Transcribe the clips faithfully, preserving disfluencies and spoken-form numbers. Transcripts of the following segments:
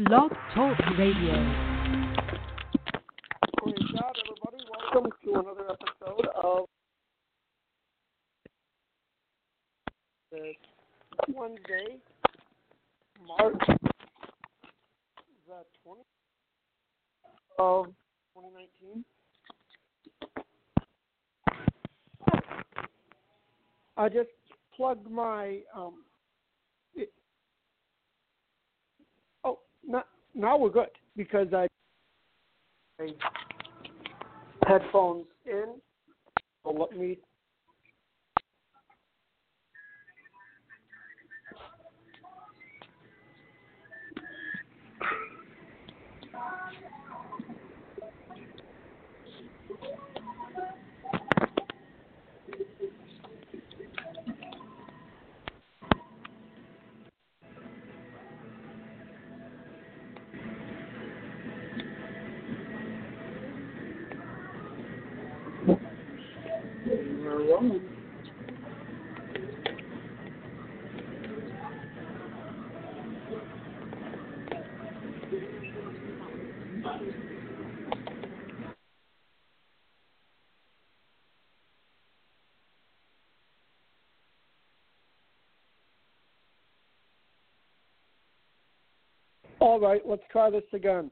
Blog Talk Radio. Praise God, everybody. Welcome to another episode of this Wednesday, March the twentieth of twenty nineteen. I just plugged my um. It, oh, not, now we're good because I. Headphones in. So let me. All right, let's try this again.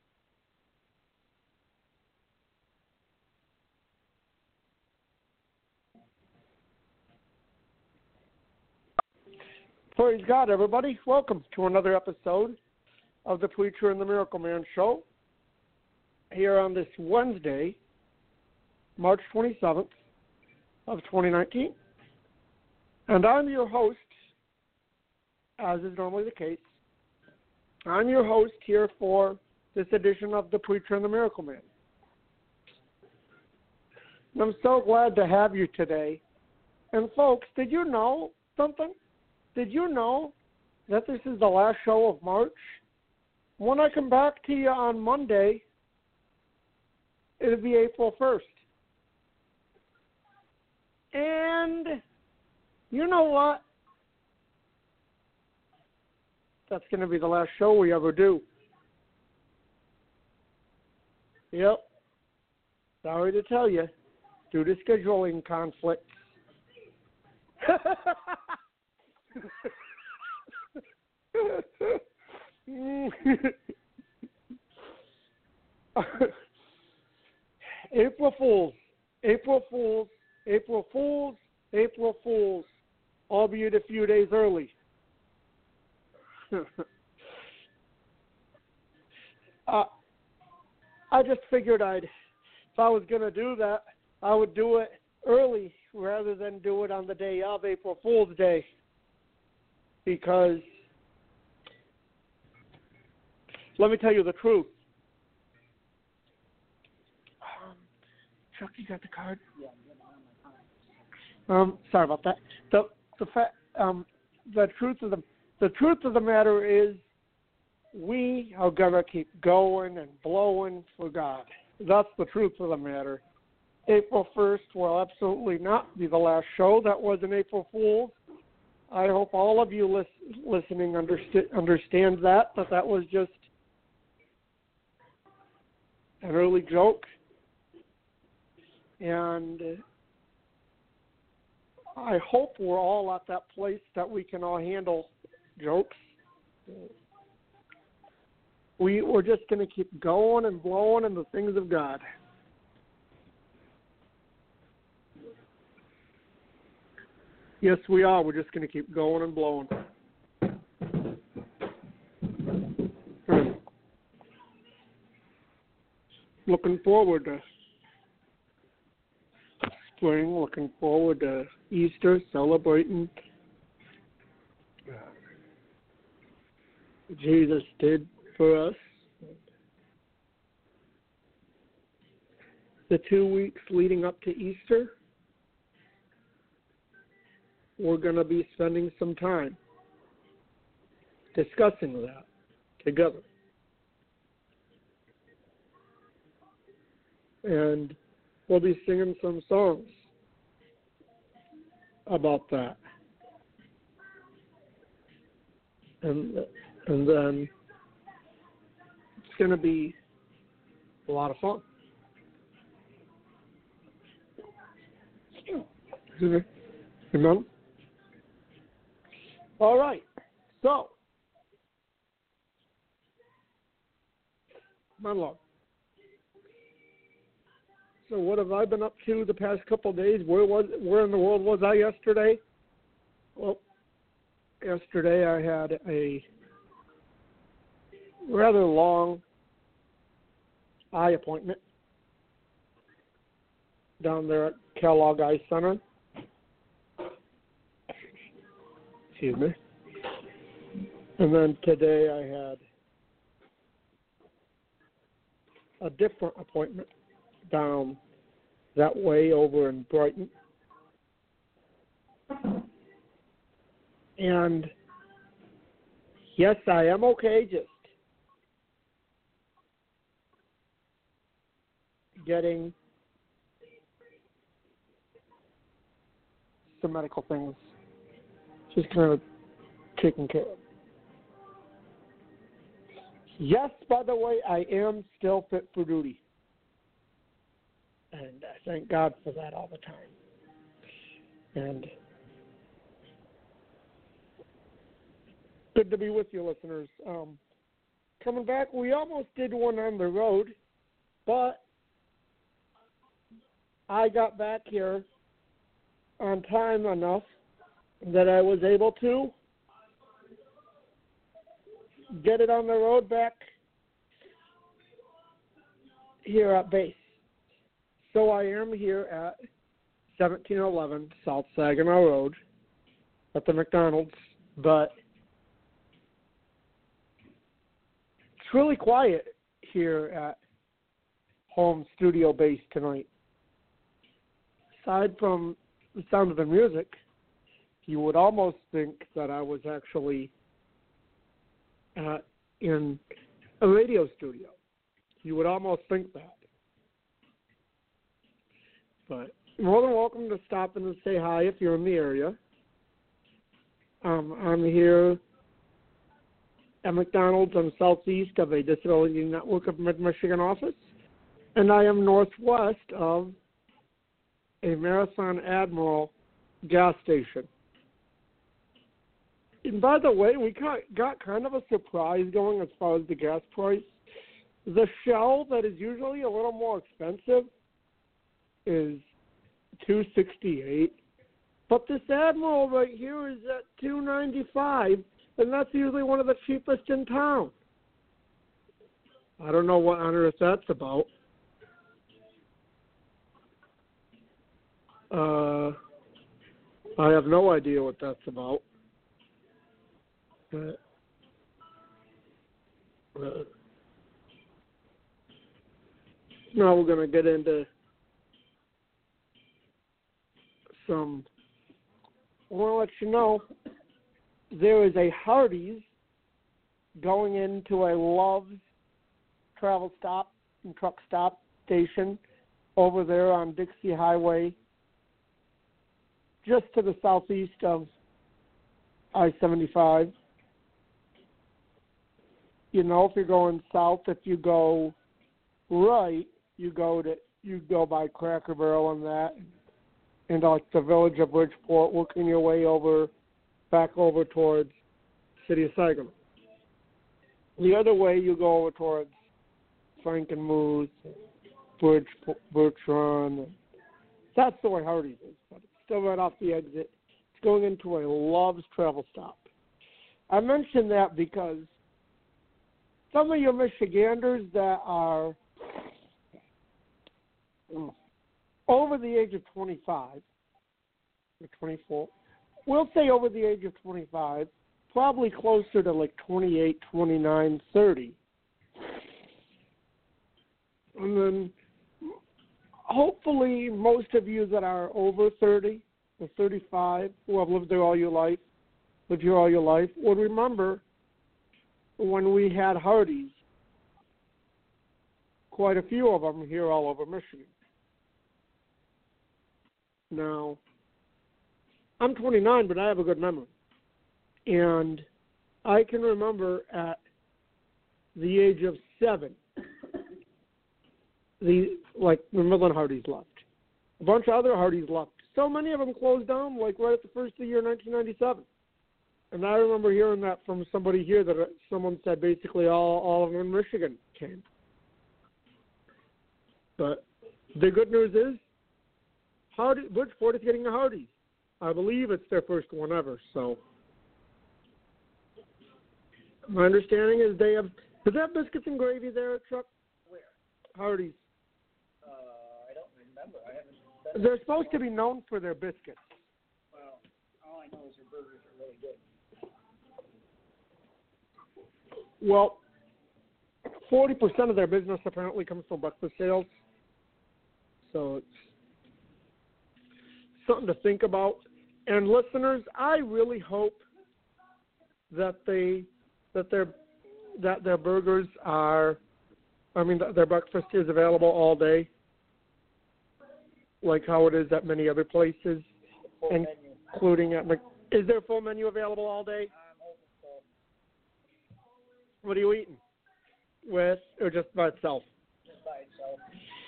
Praise God, everybody. Welcome to another episode of the Preacher and the Miracle Man Show here on this Wednesday, March twenty-seventh of twenty nineteen. And I'm your host, as is normally the case. I'm your host here for this edition of the Preacher and the Miracle Man. And I'm so glad to have you today. And folks, did you know something? Did you know that this is the last show of March? When I come back to you on Monday, it'll be April first. And you know what? That's going to be the last show we ever do. Yep. Sorry to tell you, due to scheduling conflicts. April Fools, April Fools, April Fools, April Fools, albeit a few days early. uh, I just figured I'd, if I was going to do that, I would do it early rather than do it on the day of April Fool's Day. Because, let me tell you the truth. Um, Chuck, you got the card? Um, sorry about that. The the fa- um the truth of the the truth of the matter is, we are gonna keep going and blowing for God. That's the truth of the matter. April first will absolutely not be the last show. That was an April Fool's. I hope all of you lis- listening underst- understand that, that that was just an early joke. And I hope we're all at that place that we can all handle jokes. We, we're just going to keep going and blowing in the things of God. Yes, we are. We're just going to keep going and blowing. Hmm. Looking forward to spring, looking forward to Easter, celebrating uh, Jesus did for us. The two weeks leading up to Easter, we're going to be spending some time discussing that together. And we'll be singing some songs about that. And and then going to be a lot of fun. Amen. All right. So, my Lord. So, what have I been up to the past couple of days? Where was where in the world was I yesterday? Well, yesterday I had a rather long eye appointment down there at Kellogg Eye Center. Excuse me. And then today I had a different appointment down that way over in Brighton. And yes, I am okay just getting some medical things just kind of taken care of. Yes, by the way, I am still fit for duty. And I thank God for that all the time. And good to be with you, listeners. Um, coming back, we almost did one on the road, but I got back here on time enough that I was able to get it on the road back here at base. So I am here at seventeen eleven South Saginaw Road at the McDonald's, but it's really quiet here at home studio base tonight. Aside from the sound of the music, you would almost think that I was actually uh, in a radio studio. You would almost think that. But you're more than welcome to stop in and say hi if you're in the area. Um, I'm here at McDonald's. I'm southeast of a Disability Network of Mid-Michigan office, and I am northwest of a Marathon Admiral gas station. And by the way, we got, got kind of a surprise going as far as the gas price. The Shell that is usually a little more expensive is two sixty-eight, but this Admiral right here is at two ninety-five, and that's usually one of the cheapest in town. I don't know what on earth that's about. Uh, I have no idea what that's about. But, uh, now we're going to get into some, I want to let you know, there is a Hardee's going into a Love's travel stop and truck stop station over there on Dixie Highway, just to the southeast of I seventy-five. You know, if you're going south, if you go right, you go to you go by Cracker Barrel and that, and like the village of Bridgeport, working your way over, back over towards City of Saginaw. The other way, you go over towards Frankenmuth, Bridge, Birch Run. That's the way Hardee's is, but it's still right off the exit. It's going into a Love's travel stop. I mention that because some of you Michiganders that are over the age of twenty-five or twenty-four, we'll say over the age of twenty-five, probably closer to like twenty-eight, twenty-nine, thirty. And then hopefully most of you that are over thirty or thirty-five, who have lived there all your life, lived here all your life, will remember when we had Hardee's, quite a few of them here all over Michigan. Now, I'm twenty-nine, but I have a good memory. And I can remember at the age of seven. The like the Midland Hardee's left. A bunch of other Hardee's left. So many of them closed down like right at the first of the year, nineteen ninety-seven. And I remember hearing that from somebody here that someone said basically all, all of them in Michigan came. But the good news is Hardy, Bridgeport is getting a Hardee's. I believe it's their first one ever. So my understanding is they have, is that biscuits and gravy there, Chuck? Where? Hardee's. Uh, I don't remember. I haven't. They're supposed to be known for their biscuits. Well, all I know is their burgers are really good. Well, forty percent of their business apparently comes from breakfast sales. So it's something to think about. And listeners, I really hope that they that their that their burgers are, I mean, their breakfast is available all day, like how it is at many other places, Full and menu. including at Mc, is their full menu available all day? I'm hoping so. What are you eating? With or just by itself? Just by itself.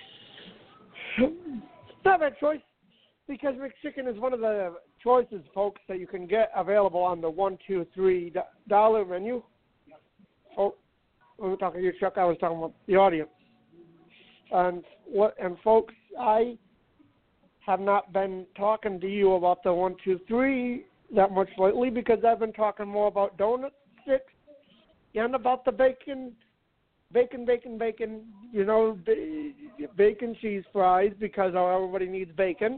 It's not a bad choice because McChicken is one of the choices, folks, that you can get available on the one, two, three dollar menu. Oh, when we talking to you, Chuck, I was talking about the audience. And what? And folks, I have not been talking to you about the one, two, three that much lately because I've been talking more about donut sticks and about the bacon. Bacon, bacon, bacon, you know, bacon cheese fries because everybody needs bacon.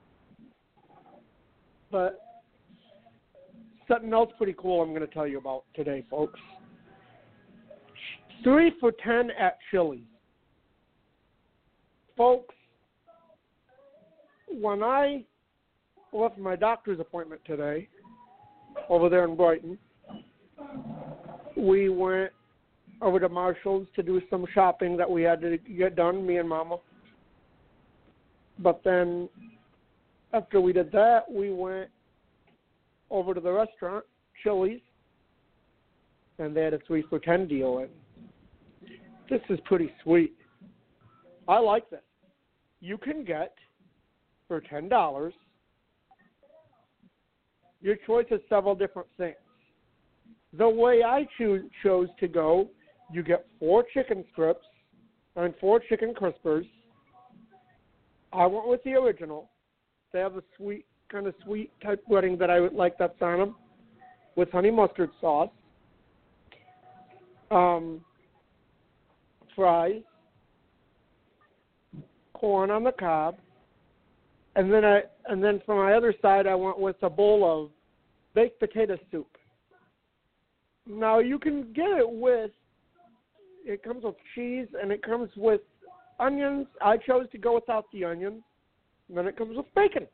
But something else pretty cool I'm going to tell you about today, folks. Three for ten at Chili's. Folks, when I left my doctor's appointment today over there in Brighton, we went over to Marshall's to do some shopping that we had to get done, me and Mama. But then after we did that, we went over to the restaurant, Chili's, and they had a three for ten deal. And this is pretty sweet. I like this. You can get, for ten dollars, your choice of several different things. The way I choose, chose to go, you get four chicken strips and four chicken crispers. I went with the original. They have a sweet, kind of sweet type breading that I would like that's on them with honey mustard sauce. Um, fries, corn on the cob, and then I and then for my other side I went with a bowl of baked potato soup. Now you can get it with, it comes with cheese and it comes with onions. I chose to go without the onions. And then it comes with bacon.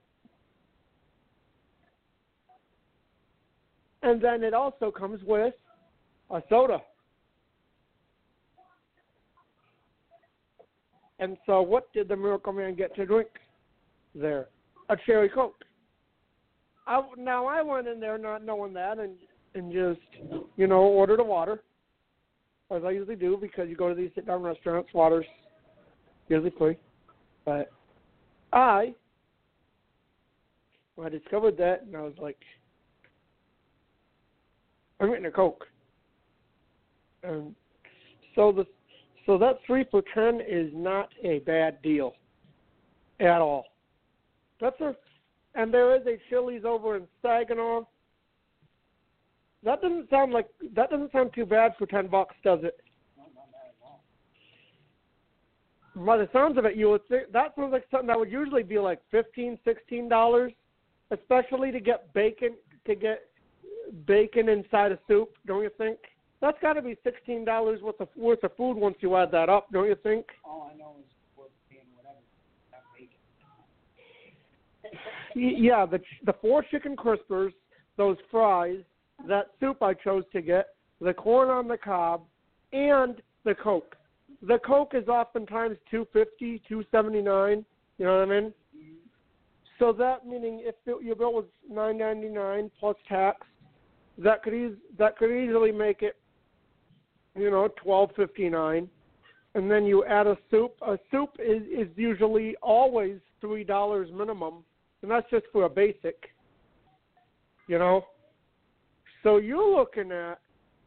And then it also comes with a soda. And so what did the Miracle Man get to drink there? A cherry Coke. I, now I went in there not knowing that and, and just, you know, ordered a water, as I usually do, because you go to these sit-down restaurants, water's usually free. But I, when I discovered that, and I was like, I'm getting a Coke. And so the so that three for ten is not a bad deal at all. That's a, and there is a Chili's over in Saginaw. That doesn't sound like that doesn't sound too bad for ten bucks, does it? No, not bad at all. By the sounds of it, you would think that sounds like something that would usually be like fifteen, sixteen dollars, especially to get bacon to get bacon inside a soup. Don't you think? That's got to be sixteen dollars worth of worth of food once you add that up. Don't you think? All I know is worth paying whatever. Not bacon. Yeah, the the four chicken crispers, those fries, that soup I chose to get, the corn on the cob, and the Coke. The Coke is oftentimes two fifty, two seventy nine. You know what I mean? Mm-hmm. So that meaning if it, your bill was nine ninety nine plus tax, that could eas- that could easily make it you know, twelve fifty nine, and then you add a soup. A soup is, is usually always three dollars minimum, and that's just for a basic. You know, so you're looking at,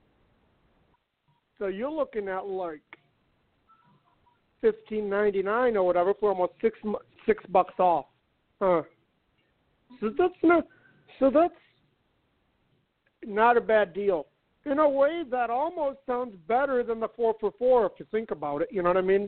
so you're looking at like fifteen ninety nine or whatever for almost six six bucks off, huh? So that's not, so that's not a bad deal. In a way, that almost sounds better than the four for four if you think about it. You know what I mean?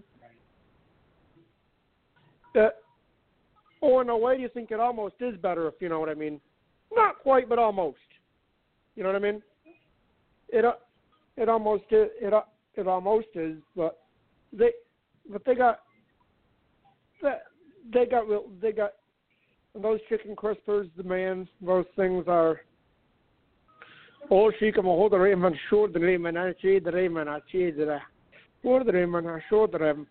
Uh, or in a way, you think it almost is better if you know what I mean. Not quite, but almost. You know what I mean? It uh, it almost is, it uh, it almost is, but they but they got that they got real they got those chicken crispers. The man, those things are. Oh, she come hold the Raymond short the Raymond I see the Raymond I see the or the Raymond I short the Raymond.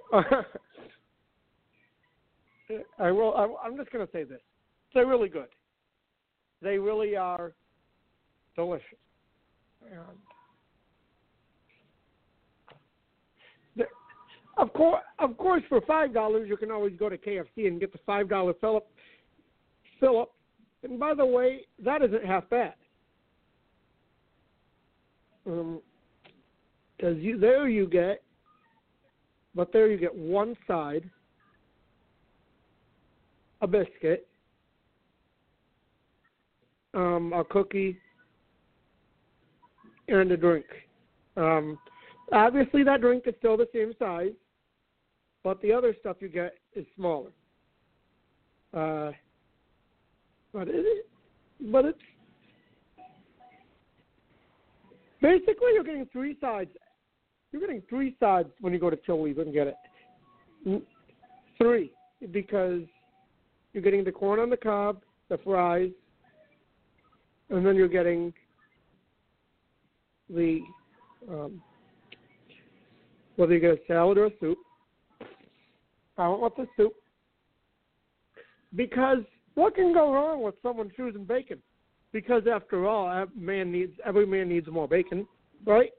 I will. I, I'm just gonna say this. They're really good. They really are delicious. And of course, of course, for five dollars, you can always go to K F C and get the five dollar Phillip. Phillip, and by the way, that isn't half bad. Um, because you there you get, but there you get one side, a biscuit. Um, a cookie, and a drink. Um, obviously, that drink is still the same size, but the other stuff you get is smaller. Uh, but it, but it's basically you're getting three sides. You're getting three sides when you go to Chili's and get it. Three, because you're getting the corn on the cob, the fries. And then you're getting the, um, whether you get a salad or a soup. I don't want the soup. Because what can go wrong with someone choosing bacon? Because after all, every man needs, every man needs more bacon, right?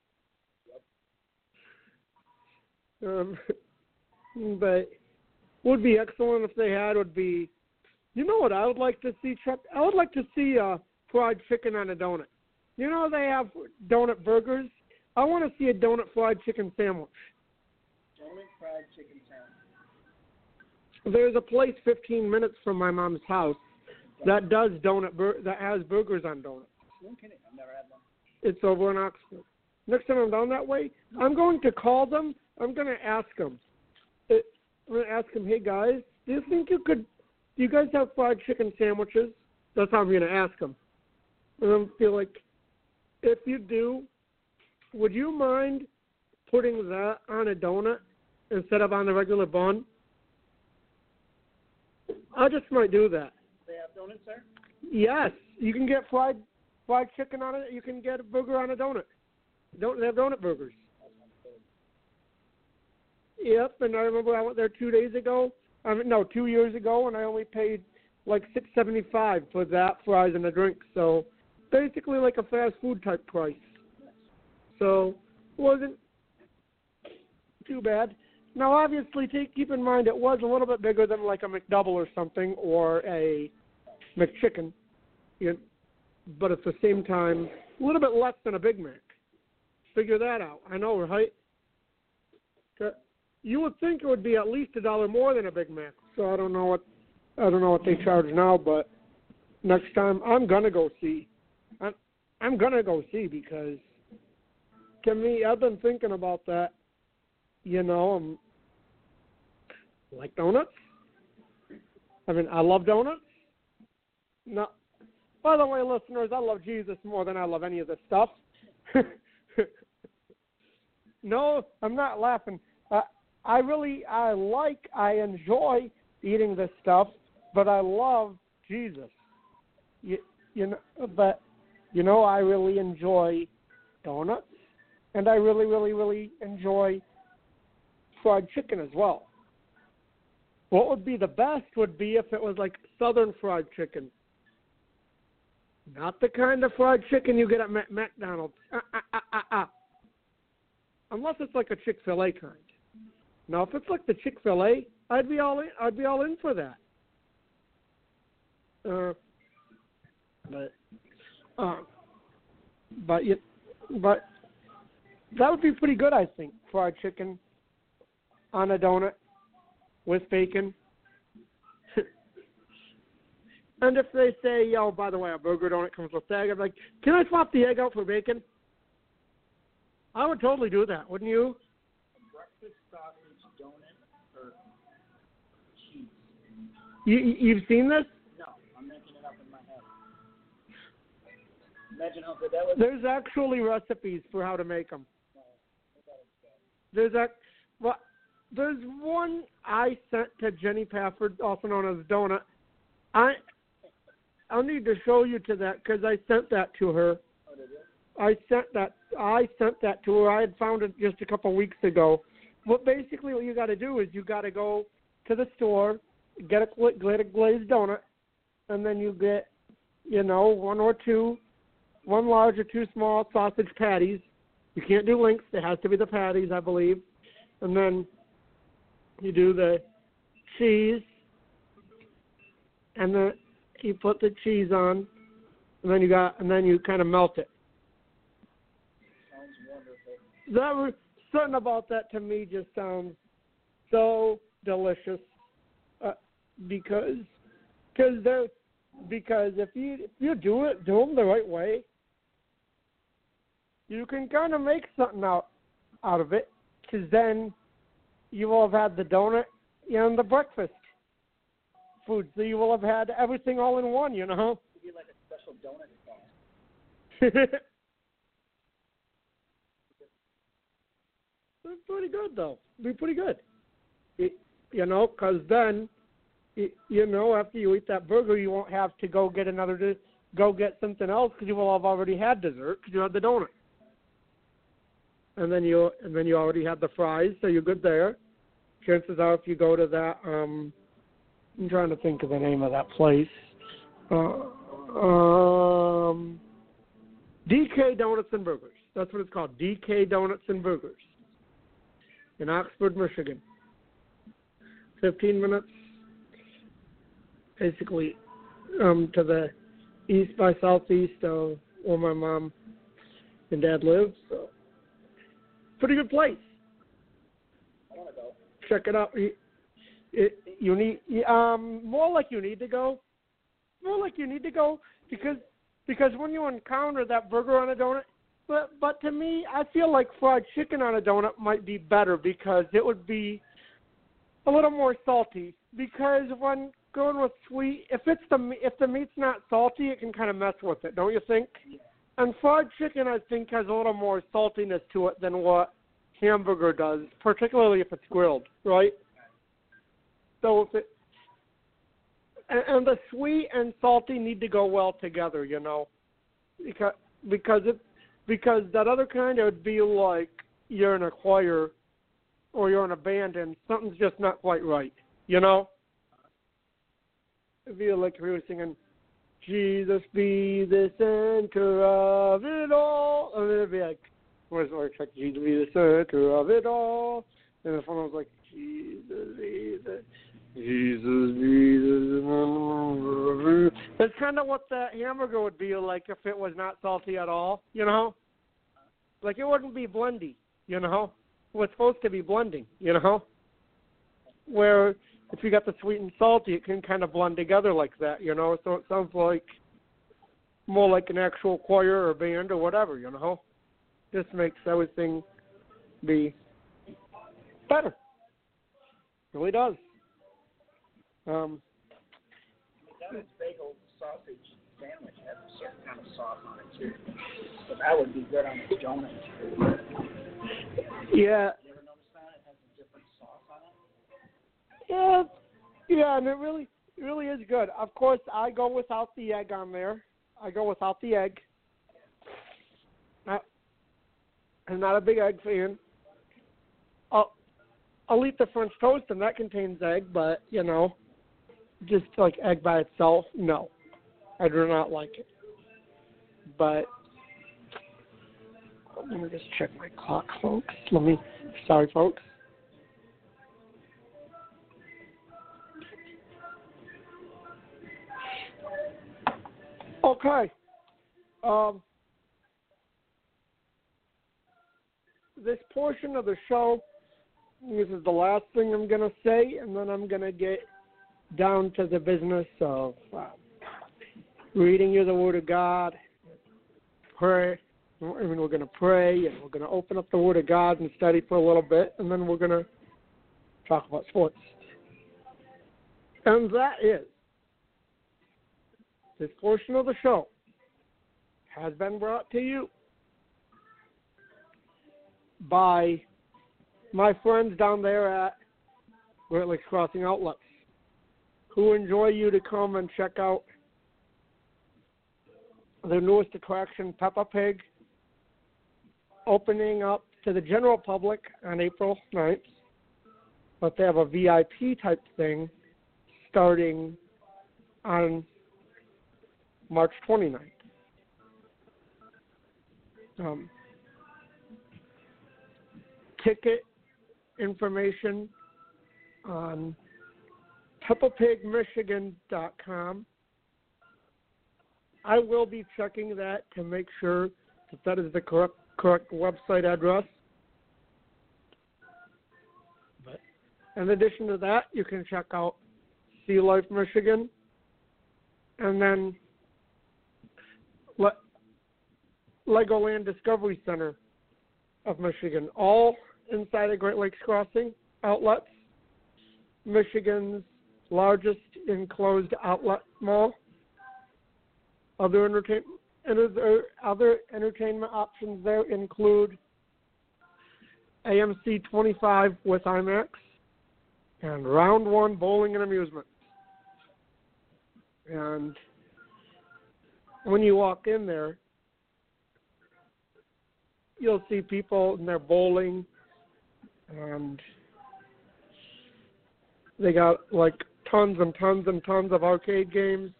Um, but would be excellent if they had would be, you know what I would like to see, Chuck? I would like to see uh, fried chicken on a donut. You know they have donut burgers? I want to see a donut fried chicken sandwich. Donut fried chicken sandwich. There's a place fifteen minutes from my mom's house that does donut bur- that has burgers on donuts. No kidding, I've never had one. It's over in Oxford. Next time I'm down that way, I'm going to call them. I'm going to ask them. It, I'm going to ask them, hey guys, do you think you could? Do you guys have fried chicken sandwiches? That's how I'm going to ask them. And I feel like, if you do, would you mind putting that on a donut instead of on the regular bun? I just might do that. They have donuts there? Yes, you can get fried fried chicken on it. You can get a burger on a donut. Don't they have donut burgers? Yep, and I remember I went there two days ago. I mean, no, two years ago, and I only paid like six seventy five for that fries and a drink. So basically, like a fast food type price. So wasn't too bad. Now, obviously, take, keep in mind it was a little bit bigger than like a McDouble or something or a McChicken, you know, but at the same time, a little bit less than a Big Mac. Figure that out. I know, right? You would think it would be at least a dollar more than a Big Mac. So I don't know what I don't know what they charge now, but next time I'm gonna go see. I'm I'm gonna go see because to me, I've been thinking about that. You know, I'm like donuts. I mean, I love donuts. No, by the way, listeners, I love Jesus more than I love any of this stuff. No, I'm not laughing. Uh, I really, I like, I enjoy eating this stuff, but I love Jesus. You, you know, but you know, I really enjoy donuts, and I really, really, really enjoy fried chicken as well. What would be the best would be if it was like Southern fried chicken. Not the kind of fried chicken you get at Mac- McDonald's. Uh, uh, uh, uh, uh. unless it's like a Chick-fil-A kind. Now, if it's like the Chick-fil-A, I'd be all in. I'd be all in for that. Uh, but, uh, but you, but that would be pretty good, I think. Fried chicken on a donut with bacon. And if they say, oh, by the way, a burger donut comes with egg, I'm like, can I swap the egg out for bacon? I would totally do that, wouldn't you? A breakfast sausage donut or cheese? You you've seen this? No, I'm making it up in my head. Imagine how good that would be. There's actually recipes for how to make them. No, I thought it was There's a, well, there's one I sent to Jenny Pafford, also known as Donut. I I'll need to show you to that because I sent that to her. Oh, did you? I sent that. I sent that to her. I had found it just a couple weeks ago. Well, basically, what you got to do is you got to go to the store, get a glitter glazed donut, and then you get, you know, one or two, one large or two small sausage patties. You can't do links. It has to be the patties, I believe. And then you do the cheese, and then you put the cheese on, and then you got, and then you kind of melt it. Sounds wonderful. That was, something about that to me just sounds so delicious, uh, because, cause they're, because if you if you do it, do them the right way, you can kind of make something out out of it. Because then you will have had the donut and the breakfast food, so you will have had everything all in one. You know. It'd be like a special donut sauce. It's pretty good, though. It'd be pretty good. It, you know, because then, it, you know, after you eat that burger, you won't have to go get another, go get something else because you will have already had dessert because you had the donut. And then you, and then you already had the fries, so you're good there. Chances are, if you go to that, um, I'm trying to think of the name of that place. Uh, um, D K Donuts and Burgers. That's what it's called. D K Donuts and Burgers. In Oxford, Michigan. Fifteen minutes, basically, um, to the east by southeast of where my mom and dad live. So, pretty good place. I want to go. Check it out. You, it, you need um more like you need to go. More like you need to go because because when you encounter that burger on a donut. But but to me, I feel like fried chicken on a donut might be better because it would be a little more salty. Because when going with sweet, if it's the if the meat's not salty, it can kind of mess with it, don't you think? Yeah. And fried chicken, I think, has a little more saltiness to it than what hamburger does, particularly if it's grilled, right? So if it and, and the sweet and salty need to go well together, you know, because because it. Because that other kind, it would be like you're in a choir or you're in a band and something's just not quite right, you know? It'd be like if we were singing, Jesus be the center of it all. And it'd be like, what is it like, Jesus be the center of it all. And the phone was like, Jesus be the, Jesus be the, that's kind of what that hamburger would be like if it was not salty at all, you know? Like it wouldn't be blendy, you know? It was supposed to be blending, you know? Where if you got the sweet and salty, it can kind of blend together like that, you know? So it sounds like more like an actual choir or band or whatever, you know? Just makes everything be better. It really does. Um, McDonald's bagel sausage sandwich has a certain kind of sauce on it too. So that would be good on a donut too. Yeah. You ever notice that it has a different sauce on it? Yeah, yeah, and it really, it really is good. Of course, I go without the egg on there. I go without the egg. I, I'm not a big egg fan. I'll, I'll eat the French toast, and that contains egg, but, you know, just like egg by itself, no. I do not like it. But Let me just check my clock, folks. Let me, sorry, folks. Okay. Um, this portion of the show, this is the last thing I'm going to say, and then I'm going to get down to the business of uh, reading you the Word of God, pray. I mean, we're going to pray, and we're going to open up the Word of God and study for a little bit, and then we're going to talk about sports. And that is, this portion of the show has been brought to you by my friends down there at Great Lakes Crossing Outlets, who enjoy you to come and check out their newest attraction, Peppa Pig, opening up to the general public on April ninth. But they have a V I P type thing starting on March twenty-ninth. Um, ticket information on Peppa Pig Michigan dot com. I will be checking that to make sure that that is the correct correct website address. But in addition to that, you can check out Sea Life Michigan, and then Le- Legoland Discovery Center of Michigan, all inside of Great Lakes Crossing Outlets, Michigan's largest enclosed outlet mall. Other entertainment other entertainment options there include A M C twenty-five with IMAX and Round One Bowling and Amusement. And when you walk in there, you'll see people in their bowling, and they got like tons and tons and tons of arcade games.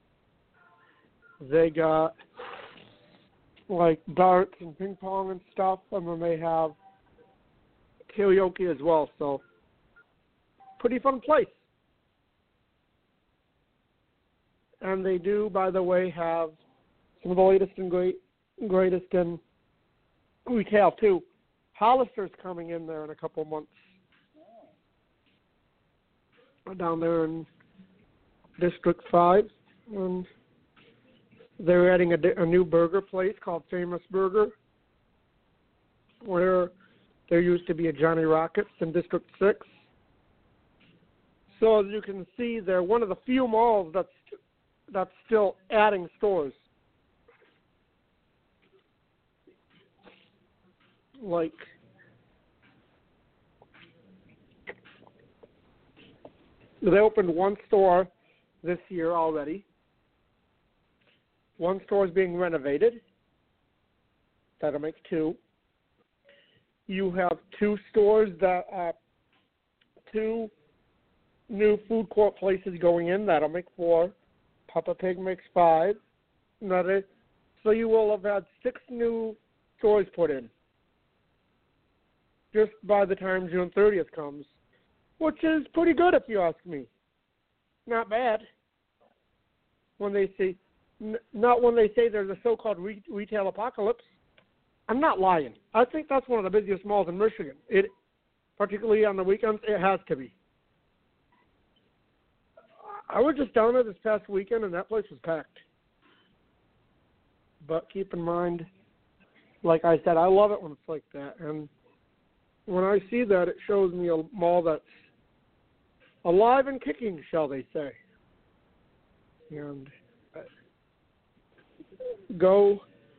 They got like darts and ping pong and stuff, and then they have karaoke as well. So, pretty fun place. And they do, by the way, have some of the latest and great, greatest in retail too. Hollister's coming in there in a couple months. Down there in District five. And they're adding a, a new burger place called Famous Burger, where there used to be a Johnny Rockets in District six. So as you can see, they're one of the few malls that's that's still adding stores. Like they opened one store this year already. One store is being renovated. That'll make two. You have two stores that uh, two new food court places going in. That'll make four. Peppa Pig makes five. Another. So you will have had six new stores put in just by the time June thirtieth comes, which is pretty good if you ask me. Not bad. When they say, n- not when they say there's a so-called re- retail apocalypse. I'm not lying. I think that's one of the busiest malls in Michigan. It, particularly on the weekends, it has to be. I was just down there this past weekend, and that place was packed. But keep in mind, like I said, I love it when it's like that. And when I see that, it shows me a mall that's alive and kicking, shall they say. And go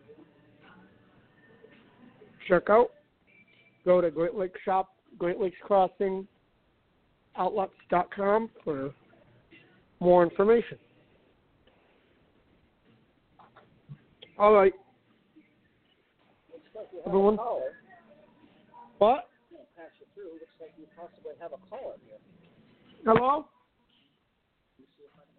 check out, go to Great Lakes Shop, Great Lakes Crossing Outlets dot com for more information. All right. Looks like you have Everyone? a caller. What? I'm going to pass you through. Looks like you possibly have a caller here. Hello? Let me see if I can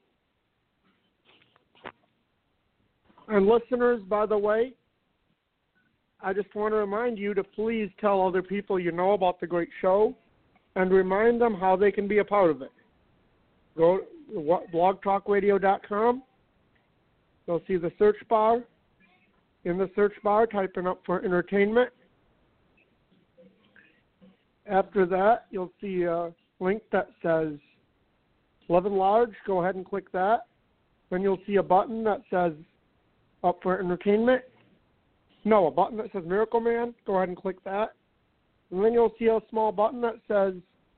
hook that up. And listeners, by the way, I just want to remind you to please tell other people you know about the great show and remind them how they can be a part of it. Go to blog talk radio dot com. You'll see the search bar. In the search bar, type in up for entertainment. After that, you'll see a link that says Live and Large. Go ahead and click that. Then you'll see a button that says Up for Entertainment. No, a button that says Miracle Man. Go ahead and click that. And then you'll see a small button that says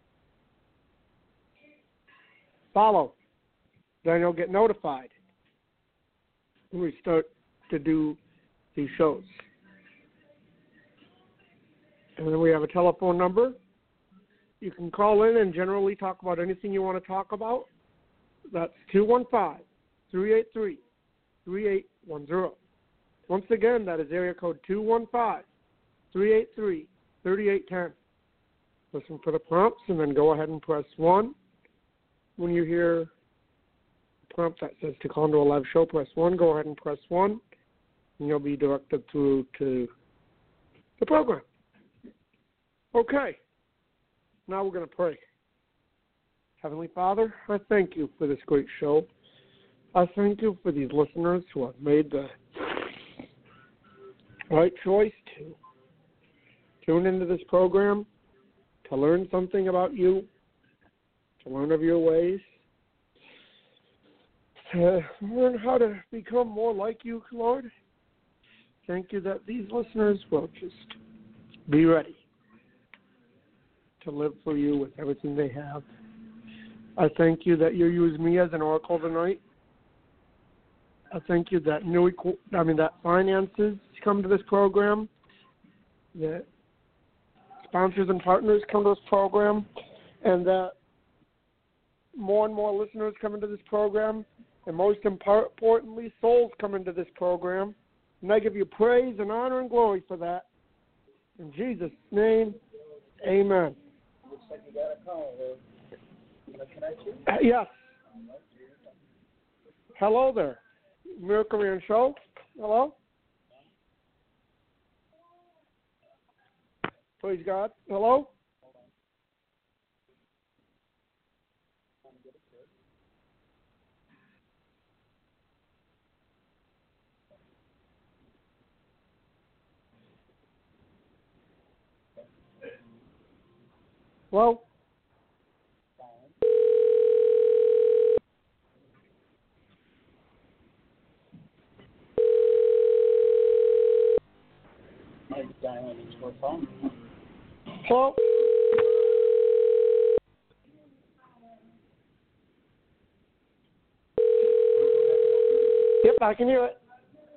Follow. Then you'll get notified when we start to do these shows. And then we have a telephone number. You can call in and generally talk about anything you want to talk about. That's two one five, three eight three, three eight one zero. Once again, that is area code two one five, three eight three, three eight one zero. Listen for the prompts and then go ahead and press one. When you hear a prompt that says to call into a live show, press one. Go ahead and press one, and you'll be directed through to the program. Okay. Now we're going to pray. Heavenly Father, I thank you for this great show. I thank you for these listeners who have made the right choice to tune into this program, to learn something about you, to learn of your ways, to learn how to become more like you, Lord. Thank you that these listeners will just be ready to live for you with everything they have. I thank you that you use me as an oracle tonight. I thank you that new, I mean that finances come to this program, that sponsors and partners come to this program, and that more and more listeners come into this program, and most importantly, souls come into this program. And I give you praise and honor and glory for that. In Jesus' name, amen. Looks like you got a call there. Can I connect you? Uh, yes. Hello there. Miracle Man Show. Hello? Praise God. Hello? Hello? Might dial into her phone. Hello? Yep, I can hear it.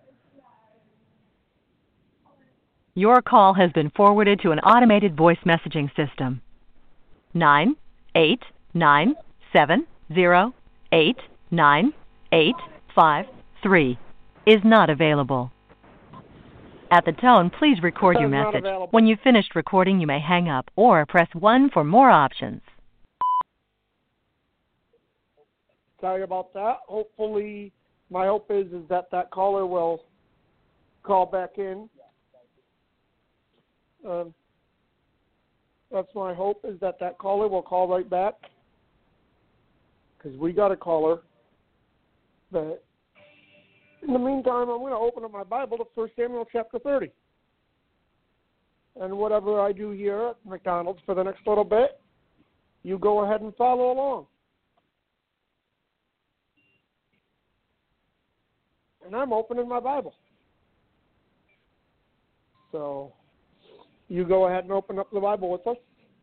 Your call has been forwarded to an automated voice messaging system. Nine eight nine seven zero eight nine eight five three is not available. At the tone, please record your message. When you've finished recording, you may hang up or press one for more options. Sorry about that. Hopefully, my hope is, is that that caller will call back in. Um, that's my hope, is that that caller will call right back. Because we got a caller. But in the meantime, I'm going to open up my Bible to First Samuel chapter thirty. And whatever I do here at McDonald's for the next little bit, you go ahead and follow along. And I'm opening my Bible. So you go ahead and open up the Bible with us.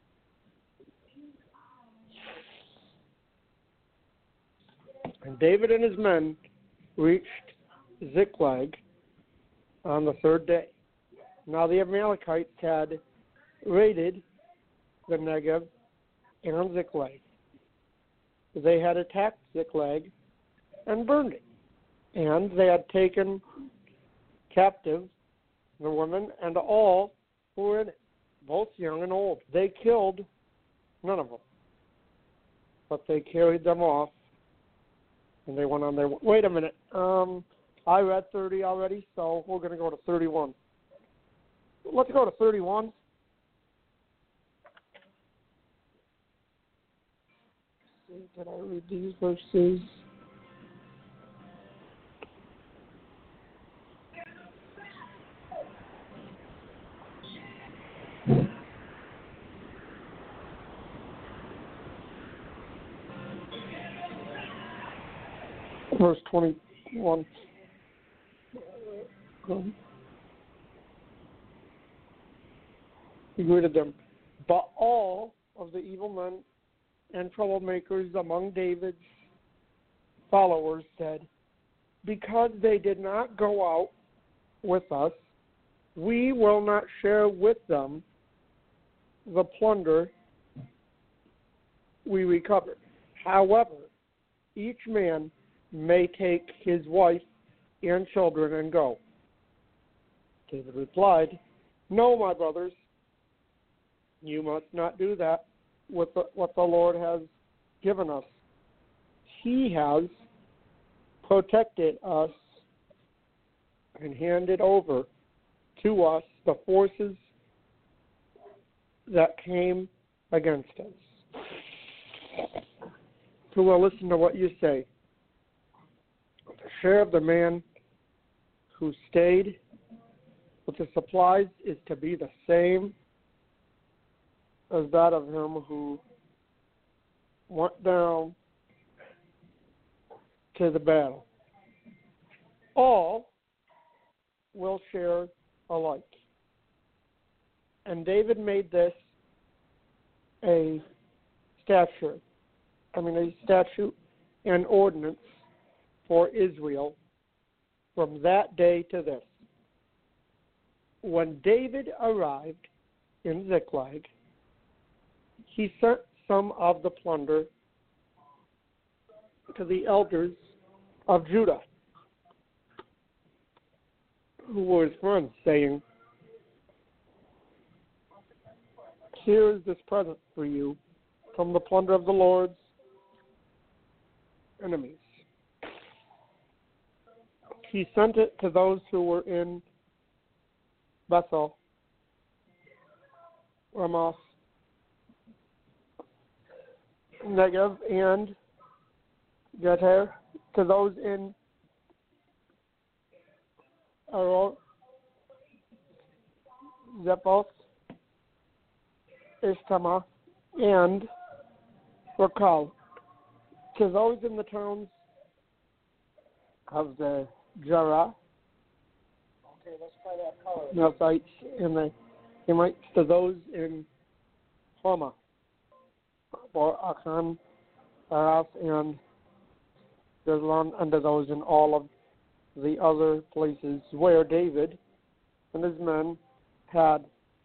And David and his men reached Ziklag on the third day. Now the Amalekites had raided the Negev and Ziklag. They had attacked Ziklag and burned it. And they had taken captive the women and all who were in it, both young and old. They killed none of them, but they carried them off, and they went on their way. Wait a minute. Um, I read thirty already, so we're going to go to thirty-one. let's go to thirty-one. Did I read these verses? Verse twenty-one. Um, he greeted them. But all of the evil men and troublemakers among David's followers said, because they did not go out with us, we will not share with them the plunder we recovered. However, each man may take his wife and children and go. David replied, no, my brothers, you must not do that with the, what the Lord has given us. He has protected us and handed over to us the forces that came against us. So we'll listen to what you say. The share of the man who stayed with the supplies is to be the same as that of him who went down to the battle. All will share alike. And David made this a statute, I mean a statute and ordinance for Israel from that day to this. When David arrived in Ziklag, he sent some of the plunder to the elders of Judah, who were his friends, saying, here is this present for you from the plunder of the Lord's enemies. He sent it to those who were in Bethel, Ramoth, Negev, and Geter, to those in Arot, Zephoth, Ishtama, and Rakal, to those in the towns of the Jara, Okay, let's try that color. Nephites, and the Hamites, to those in Homa, or Achan, Araf, and Jezlon, and to those in all of the other places where David and his men had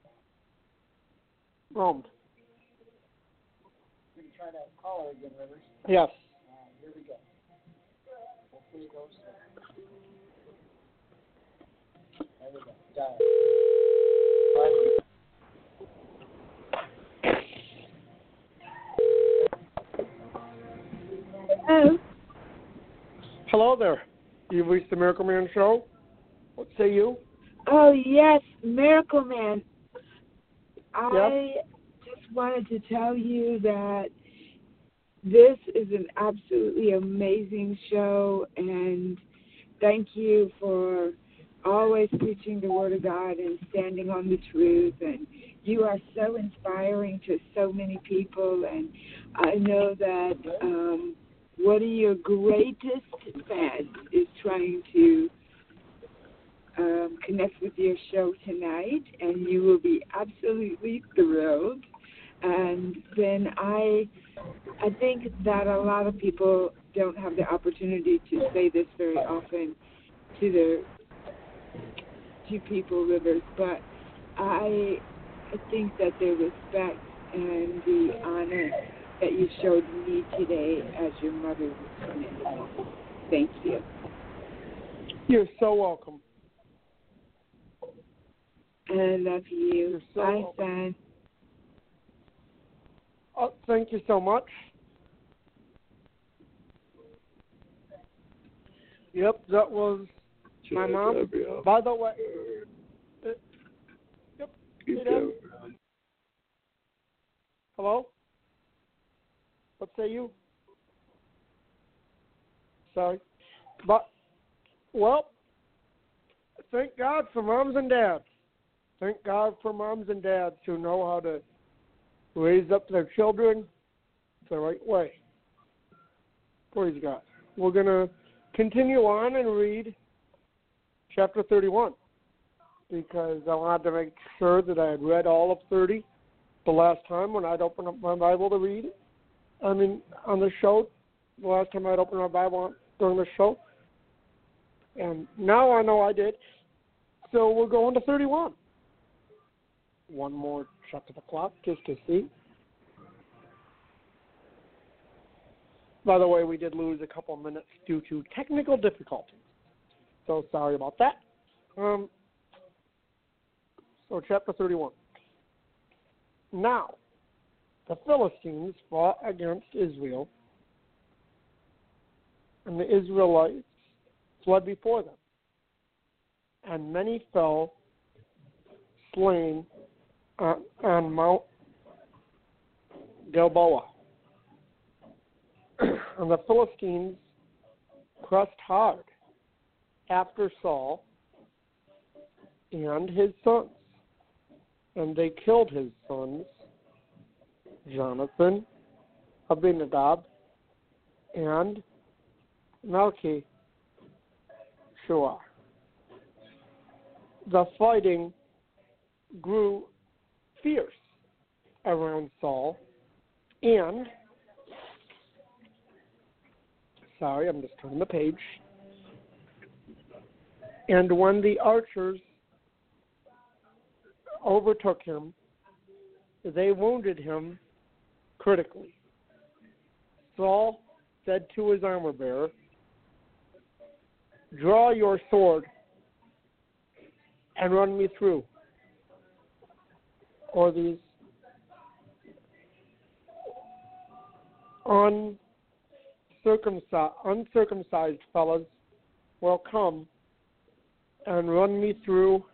roamed. We can try that color again, Rivers. Yes. Uh, here we go. Hopefully it goes there. There we go. Got it. Hello. Hello there. You've reached the Miracle Man Show. What say you? Oh, yes, Miracle Man. I Yes? just wanted to tell you that this is an absolutely amazing show, and thank you for always preaching the Word of God and standing on the truth. And you are so inspiring to so many people, and I know that um, one of your greatest fans is trying to um, connect with your show tonight, and you will be absolutely thrilled. And then I, I think that a lot of people don't have the opportunity to say this very often to their to people, Rivers, but I, I think that the respect and the honor that you showed me today as your mother was tremendous. Thank you. You're so welcome. And I love you. You're so Bye, welcome. son. Oh, thank you so much. Yep, that was my mom. By the way, it, you Hey, too. Hello? What say you? Sorry. But, well, thank God for moms and dads. Thank God for moms and dads who know how to raise up their children the right way. Praise God. We're going to continue on and read chapter thirty-one because I wanted to make sure that I had read all of thirty the last time when I'd open up my Bible to read it. I mean, on the show, the last time I'd open my Bible during the show. And now I know I did. So we're going to thirty-one. One more check of the clock just to see. By the way, we did lose a couple minutes due to technical difficulties. So sorry about that. Um, so chapter thirty-one. Now, the Philistines fought against Israel, and the Israelites fled before them, and many fell slain on, on Mount Gilboa. And the Philistines pressed hard after Saul and his sons, and they killed his sons, Jonathan, Abinadab, and Malchi Shua. The fighting grew fierce around Saul, and sorry, I'm just turning the page. And when the archers overtook him, they wounded him critically. Saul said to his armor bearer, "Draw your sword and run me through, or these uncircumcised, uncircumcised fellows will come and run me through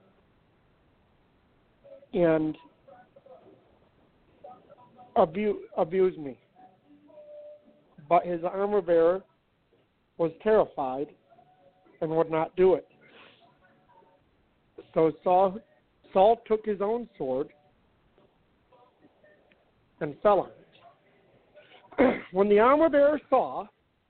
and abuse, abuse me." But his armor bearer was terrified and would not do it. So Saul, Saul took his own sword and fell on it. When the armor bearer saw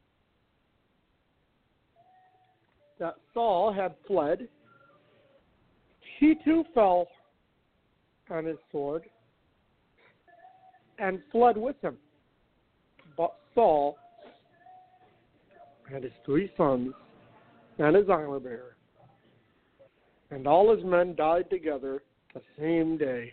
that Saul had fled, he too fell on his sword and fled with him. But Saul and his three sons and his armor bearer and all his men died together the same day.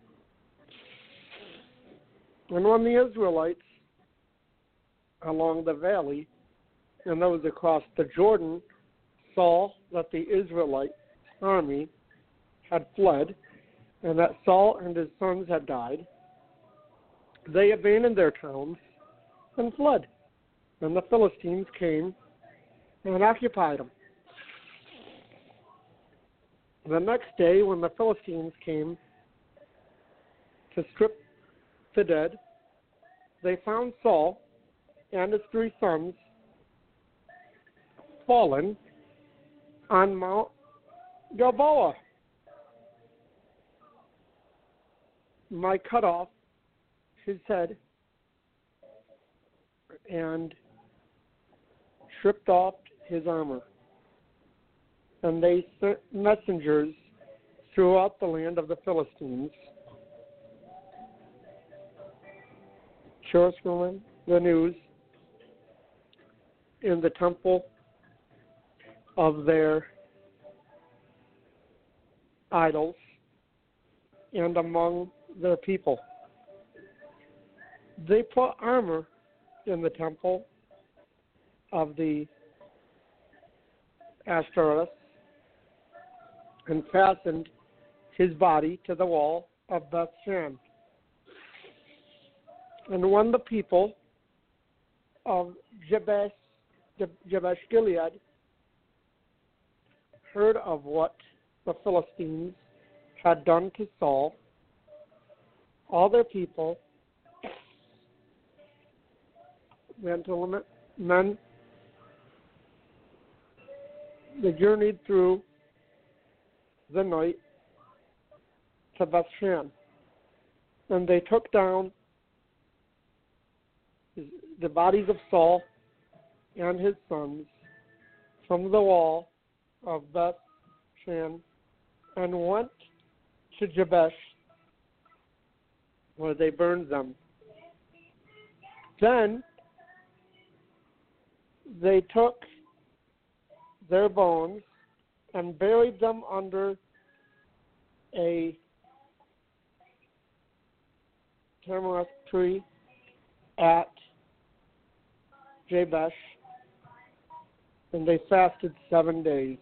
And when the Israelites along the valley and those across the Jordan saw that the Israelite army had fled and that Saul and his sons had died, they abandoned their towns and fled. And the Philistines came and occupied them. The next day, when the Philistines came to strip the dead, they found Saul and his three sons fallen on Mount Gilboa. My cut off his head and stripped off his armor. And they sent messengers throughout the land of the Philistines, showing the news in the temple of their idols and among their people. They put armor in the temple of the Ashtoreth and fastened his body to the wall of Beth-shan. And when the people of Jabesh, Jabesh Gilead heard of what the Philistines had done to Saul all their people, men, men, they journeyed through the night to Beth Shan, and they took down the bodies of Saul and his sons from the wall of Beth Shan and went to Jabesh, where they burned them. Then they took their bones and buried them under a tamarisk tree at Jabesh, and they fasted seven days.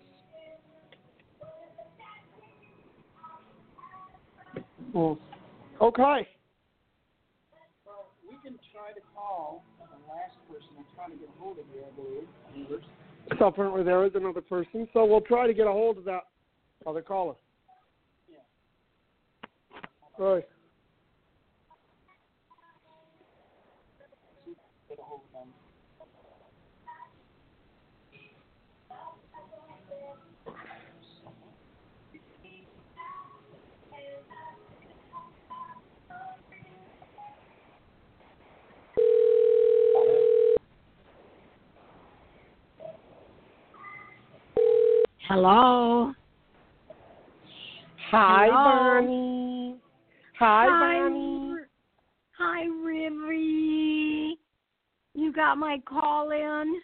Mm. Okay. Well, we can try to call the last person. I'm trying to get a hold of you, I believe. So apparently there is another person, so we'll try to get a hold of that other caller. Yeah. All right. Get a hold of them. Hello. Hi, Hello. Bonnie. Hi, Hi, Bonnie. Hi, Rivery. You got my call in?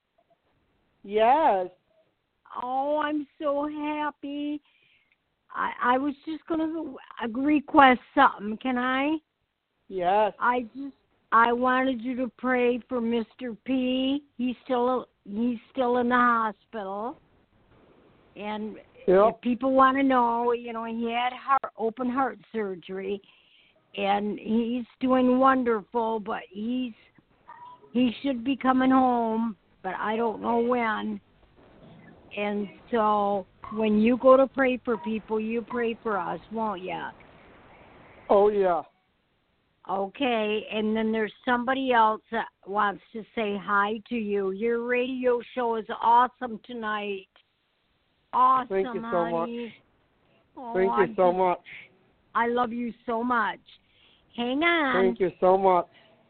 Yes. Oh, I'm so happy. I I was just gonna request something. Can I? Yes. I just I wanted you to pray for Mister P. He's still he's still in the hospital. And Yep. if people want to know, you know, he had heart, open heart surgery, and he's doing wonderful, but he's he should be coming home, but I don't know when. And so when you go to pray for people, you pray for us, won't you? Oh, yeah. Okay, and then there's somebody else that wants to say hi to you. Your radio show is awesome tonight. Awesome, Thank you so honey. much. Oh, Thank you I'm so just- much. I love you so much. Hang on. Thank you so much.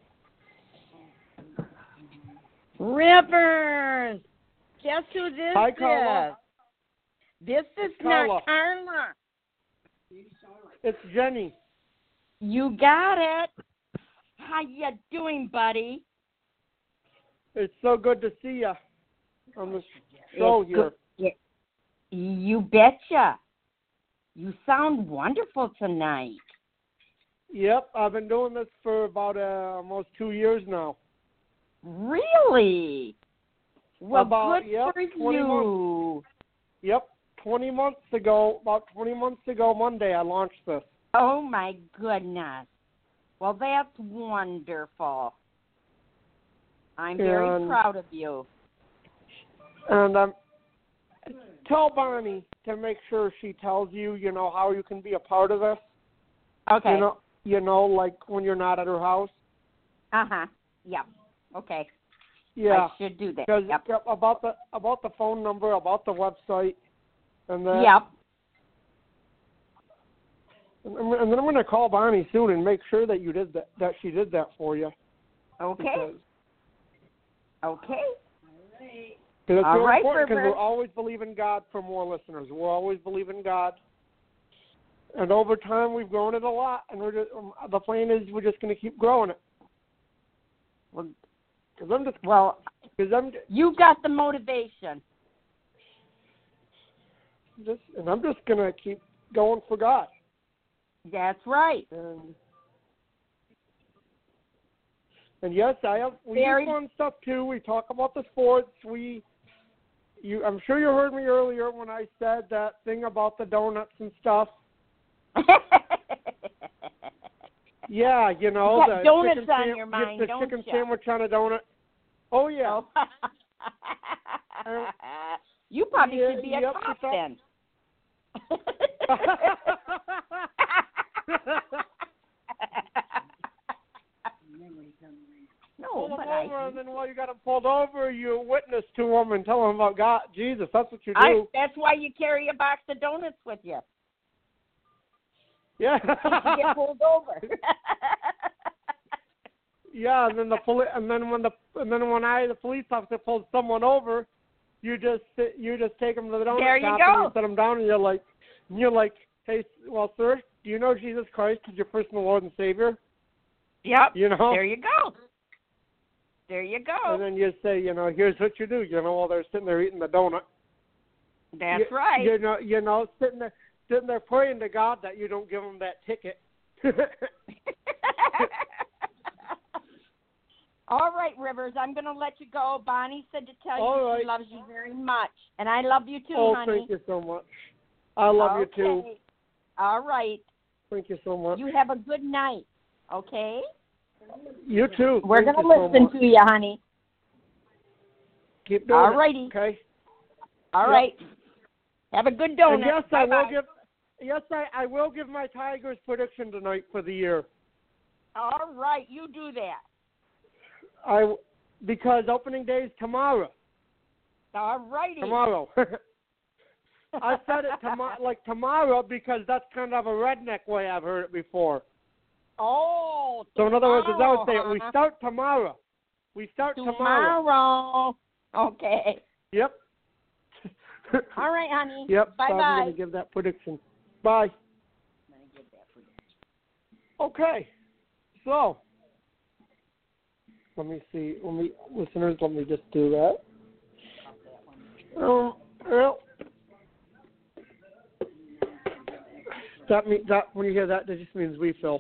Rivers. Guess who this Hi, is? Carla. This is Carla. not Carla. It's Jenny. You got it. How you doing, buddy? It's so good to see you on the show It's here. good. Yeah. You betcha. You sound wonderful tonight. Yep, I've been doing this for about uh, almost two years now. Really? Well, About, good yep, for twenty you. months. Yep, twenty months ago, about twenty months ago Monday, I launched this. Oh, my goodness. Well, that's wonderful. I'm very And- proud of you. And um, tell Bonnie to make sure she tells you, you know, how you can be a part of this. Okay. You know, you know, like when you're not at her house. Uh-huh. Yep. Okay. Yeah. I should do that. Because Yep. yep, about the about the phone number, about the website, and then Yep. and, and then I'm going to call Bonnie soon and make sure that you did that that she did that for you. Okay. Because, Okay. because it's All real right, important because Herbert. we're always believing God for more listeners. We're always believing God. And over time, we've grown it a lot, and we're just, um, the plan is we're just going to keep growing it. Well, Because I'm just, well, because I'm you got the motivation. just, and I'm just going to keep going for God. That's right. And and yes, I have. We Very- do fun stuff too. We talk about the sports. We, you, I'm sure you heard me earlier when I said that thing about the donuts and stuff. Yeah, you know, You got the donuts chicken on sam- your get mind, the don't chicken ya? sandwich on a donut. Oh yeah. Oh. You probably Yeah, should be a yep, cop it's all- then. I over, and then while you got them pulled over, you witness to them and tell them about God, Jesus. That's what you do. I, that's why you carry a box of donuts with you. Yeah. You get pulled over. Yeah, and then the poli- and then when the and then when I the police officer pulls someone over, you just sit, you just take them to the donut There you shop go. and you set them down, and you're like, and you're like, hey, well, sir, do you know Jesus Christ is your personal Lord and Savior? Yep. You know. There you go. There you go. And then you say, you know, here's what you do. You know, while they're sitting there eating the donut. That's you, right. You know, you know, sitting there, sitting there praying to God that you don't give them that ticket. All right, Rivers, I'm going to let you go. Bonnie said to tell All you right. she loves you very much. And I love you too, Oh, honey. thank you so much. I love okay. you too. All right. Thank you so much. You have a good night, okay? You too. We're Thank going to you so listen much. to you, honey. Keep doing All it. righty. Okay. All Yep. right. Have a good donut. And yes, Bye-bye. I will give. Yes, I, I will give my Tigers prediction tonight for the year. All right, you do that. I because opening day is tomorrow. All righty. Tomorrow. I said it tomorrow, like tomorrow, because that's kind of a redneck way I've heard it before. Oh, So in other words, as I would say it, tomorrow, we huh? start tomorrow. We start tomorrow. Tomorrow. Okay. Yep. All right, honey. Yep. Bye so bye. I'm going to give that prediction. Bye. Okay. So, let me see. Let me, listeners, let me just do that. Um, well, that means that when you hear that, that just means refill.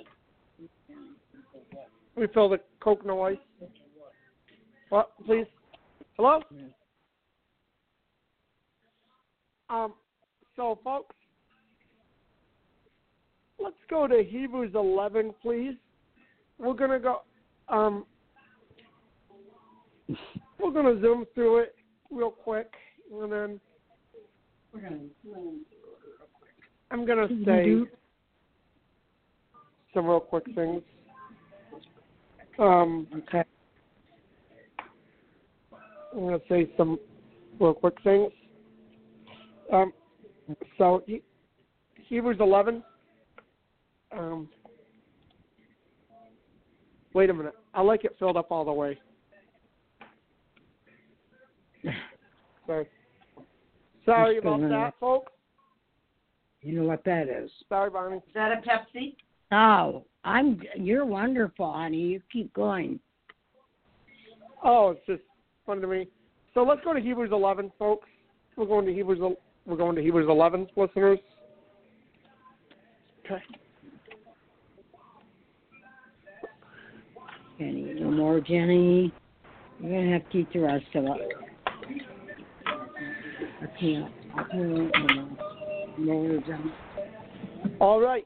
Refill the Coke no ice. What, please? Hello? Um, so, folks, let's go to Hebrews eleven, please. We're going to go, um, we're going to zoom through it real quick, and then I'm going to say some real quick things. Um, okay. I'm going to say some real quick things. Um, so, he, Hebrews eleven. Um, wait a minute. I like it filled up all the way. Sorry. Sorry about that, folks. You know what that is. Sorry, Bonnie. Is that a Pepsi? Oh, I'm. You're wonderful, honey. You keep going. Oh, it's just funny to me. So let's go to Hebrews eleven, folks. We're going to Hebrews. We're going to Hebrews eleven, listeners. Okay. Jenny, no more, Jenny. You're gonna have to eat the rest of it. I can't. I can't. No more, Jenny. All right.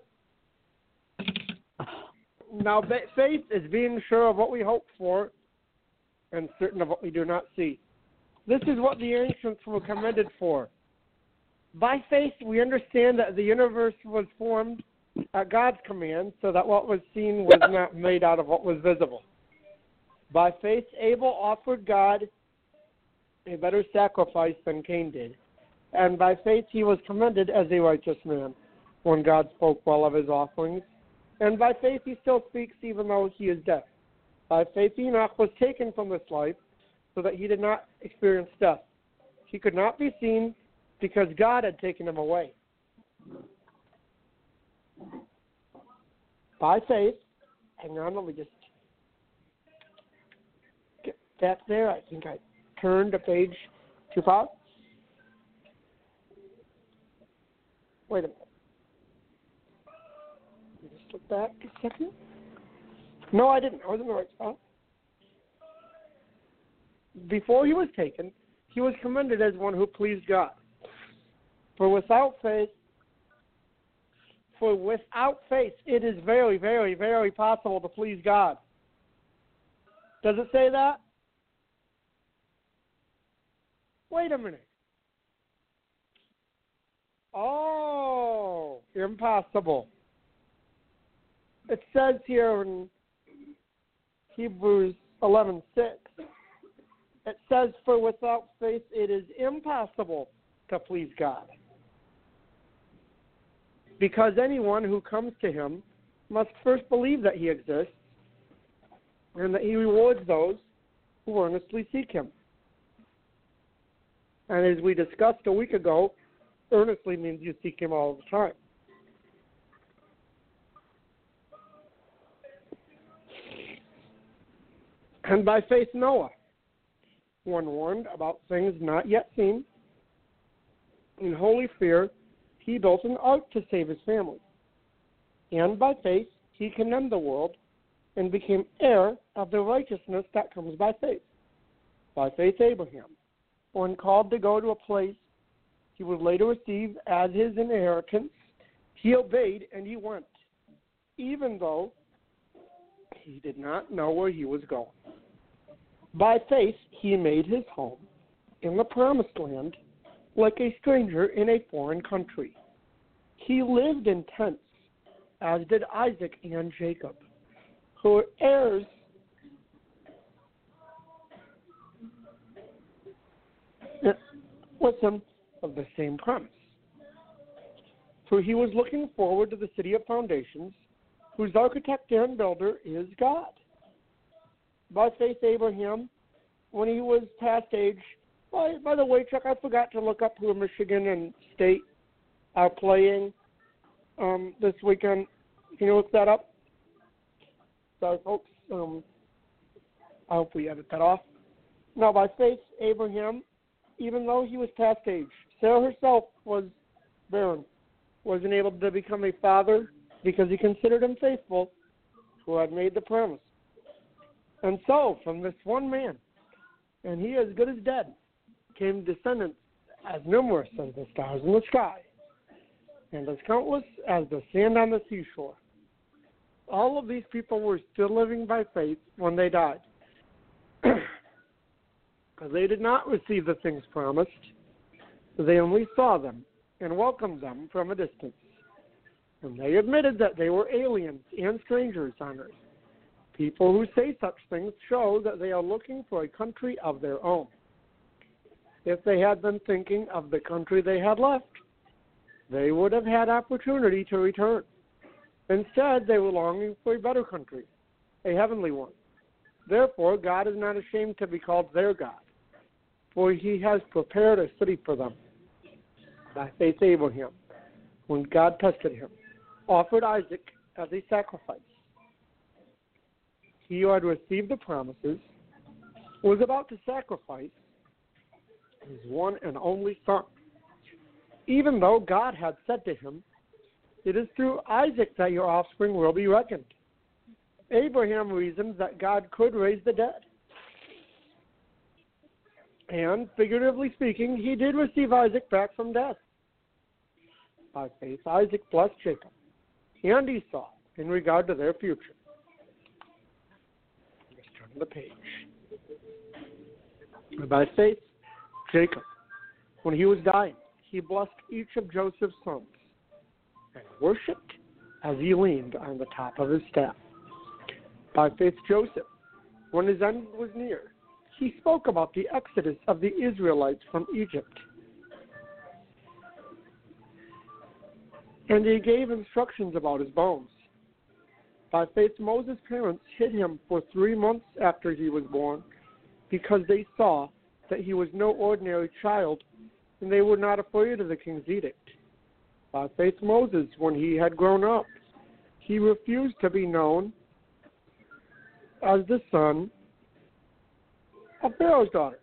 Now, faith is being sure of what we hope for and certain of what we do not see. This is what the ancients were commended for. By faith, we understand that the universe was formed at God's command, so that what was seen was not made out of what was visible. By faith, Abel offered God a better sacrifice than Cain did, and by faith he was commended as a righteous man when God spoke well of his offerings. And by faith he still speaks even though he is dead. By faith Enoch was taken from this life so that he did not experience death. He could not be seen because God had taken him away. By faith, hang on, let me just get that there. I think I turned to page two five. Wait a minute. Let me just look back a second. No, I didn't. I was in the right spot. Before he was taken, he was commended as one who pleased God. For without faith, for without faith, it is very, very, very possible to please God. Does it say that? Wait a minute. Oh, impossible. It says here in Hebrews eleven six, it says, "For without faith it is impossible to please God, because anyone who comes to him must first believe that he exists and that he rewards those who earnestly seek him." And as we discussed a week ago, earnestly means you seek him all the time. And by faith Noah, when warned about things not yet seen, in holy fear, he built an ark to save his family. And by faith, he condemned the world and became heir of the righteousness that comes by faith. By faith, Abraham, when called to go to a place he would later receive as his inheritance, he obeyed and he went, even though he did not know where he was going. By faith, he made his home in the promised land like a stranger in a foreign country. He lived in tents, as did Isaac and Jacob, who were heirs with him of the same promise. For he was looking forward to the city of foundations, whose architect and builder is God. By faith, Abraham, when he was past age, by, by the way, Chuck, I forgot to look up who Michigan and State are playing um, this weekend. Can you look that up? Sorry, folks. Um, I hope we edit that off. Now, by faith, Abraham, even though he was past age, Sarah herself was barren, wasn't able to become a father because he considered him faithful who had made the promise. And so, from this one man, and he as good as dead, came descendants as numerous as the stars in the sky, and as countless as the sand on the seashore. All of these people were still living by faith when they died, because they did not receive the things promised. They only saw them and welcomed them from a distance. And they admitted that they were aliens and strangers on earth. People who say such things show that they are looking for a country of their own. If they had been thinking of the country they had left, they would have had opportunity to return. Instead, they were longing for a better country, a heavenly one. Therefore, God is not ashamed to be called their God, for he has prepared a city for them. By faith, Abraham, when God tested him, offered Isaac as a sacrifice. He who had received the promises was about to sacrifice his one and only son, even though God had said to him, "It is through Isaac that your offspring will be reckoned." Abraham reasoned that God could raise the dead. And, figuratively speaking, he did receive Isaac back from death. By faith, Isaac blessed Jacob and Esau in regard to their future. Let's turn to the page. And by faith, Jacob, when he was dying, he blessed each of Joseph's sons and worshipped as he leaned on the top of his staff. By faith, Joseph, when his end was near, he spoke about the exodus of the Israelites from Egypt. And he gave instructions about his bones. By faith, Moses' parents hid him for three months after he was born, because they saw that he was no ordinary child, and they were not afraid of the king's edict. By faith, Moses, when he had grown up, he refused to be known as the son of Pharaoh's daughter.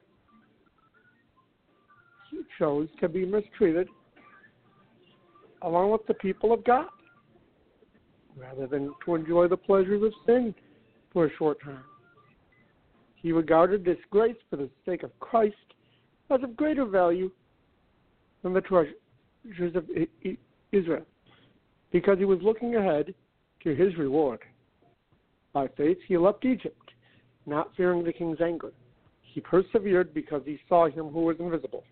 He chose to be mistreated along with the people of God, rather than to enjoy the pleasures of sin for a short time. He regarded disgrace for the sake of Christ as of greater value than the treasures of Israel, because he was looking ahead to his reward. By faith, he left Egypt, not fearing the king's anger. He persevered because he saw him who was invisible.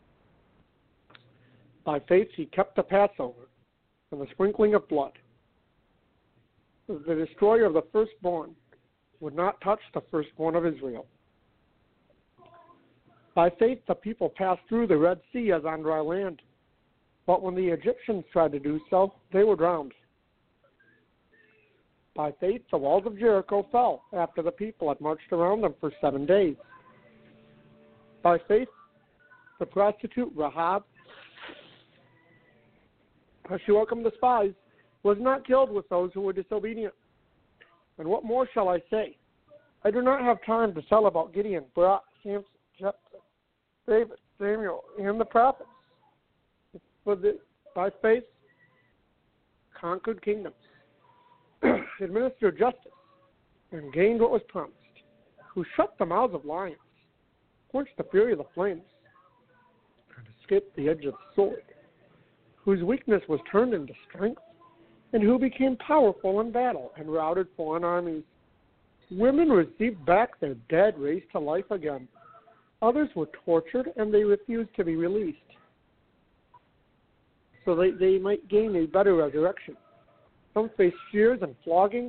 By faith, he kept the Passover and the sprinkling of blood. The destroyer of the firstborn would not touch the firstborn of Israel. By faith, the people passed through the Red Sea as on dry land. But when the Egyptians tried to do so, they were drowned. By faith, the walls of Jericho fell after the people had marched around them for seven days. By faith, the prostitute Rahab, as she welcomed the spies, was not killed with those who were disobedient. And what more shall I say? I do not have time to tell about Gideon, Barak, Samson, Jephthah, David, Samuel, and the prophets. For the, by faith, conquered kingdoms, administered justice, and gained what was promised, who shut the mouths of lions, quenched the fury of the flames, and escaped the edge of the sword, whose weakness was turned into strength, and who became powerful in battle and routed foreign armies. Women received back their dead, raised to life again. Others were tortured, and they refused to be released, so they, they might gain a better resurrection. Some faced fears and flogging,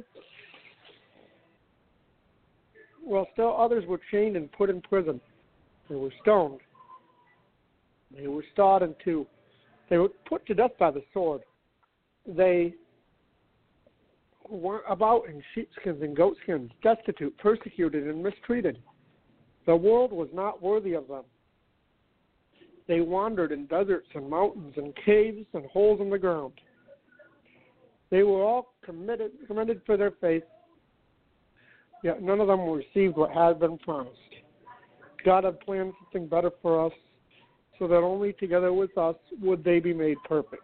while still others were chained and put in prison. They were stoned. They were sawed in two. They were put to death by the sword. They went about in sheepskins and goatskins, destitute, persecuted, and mistreated. The world was not worthy of them. They wandered in deserts and mountains and caves and holes in the ground. They were all committed, commended for their faith, yet none of them received what had been promised. God had planned something better for us, so that only together with us would they be made perfect.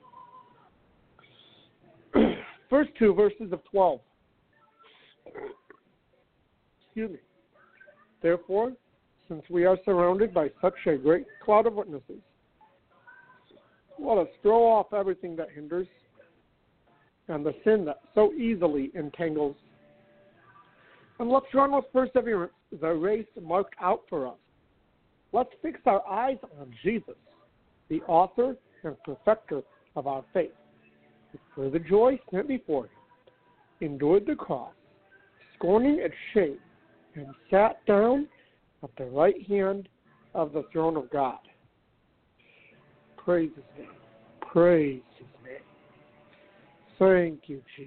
First two verses of twelve. Excuse me. Therefore, since we are surrounded by such a great cloud of witnesses, let us throw off everything that hinders and the sin that so easily entangles. And let's run with perseverance the race marked out for us. Let's fix our eyes on Jesus, the author and perfecter of our faith, who for the joy set before him endured the cross, scorning its shame, and sat down at the right hand of the throne of God. Praise his name. Praise his name. Thank you, Jesus.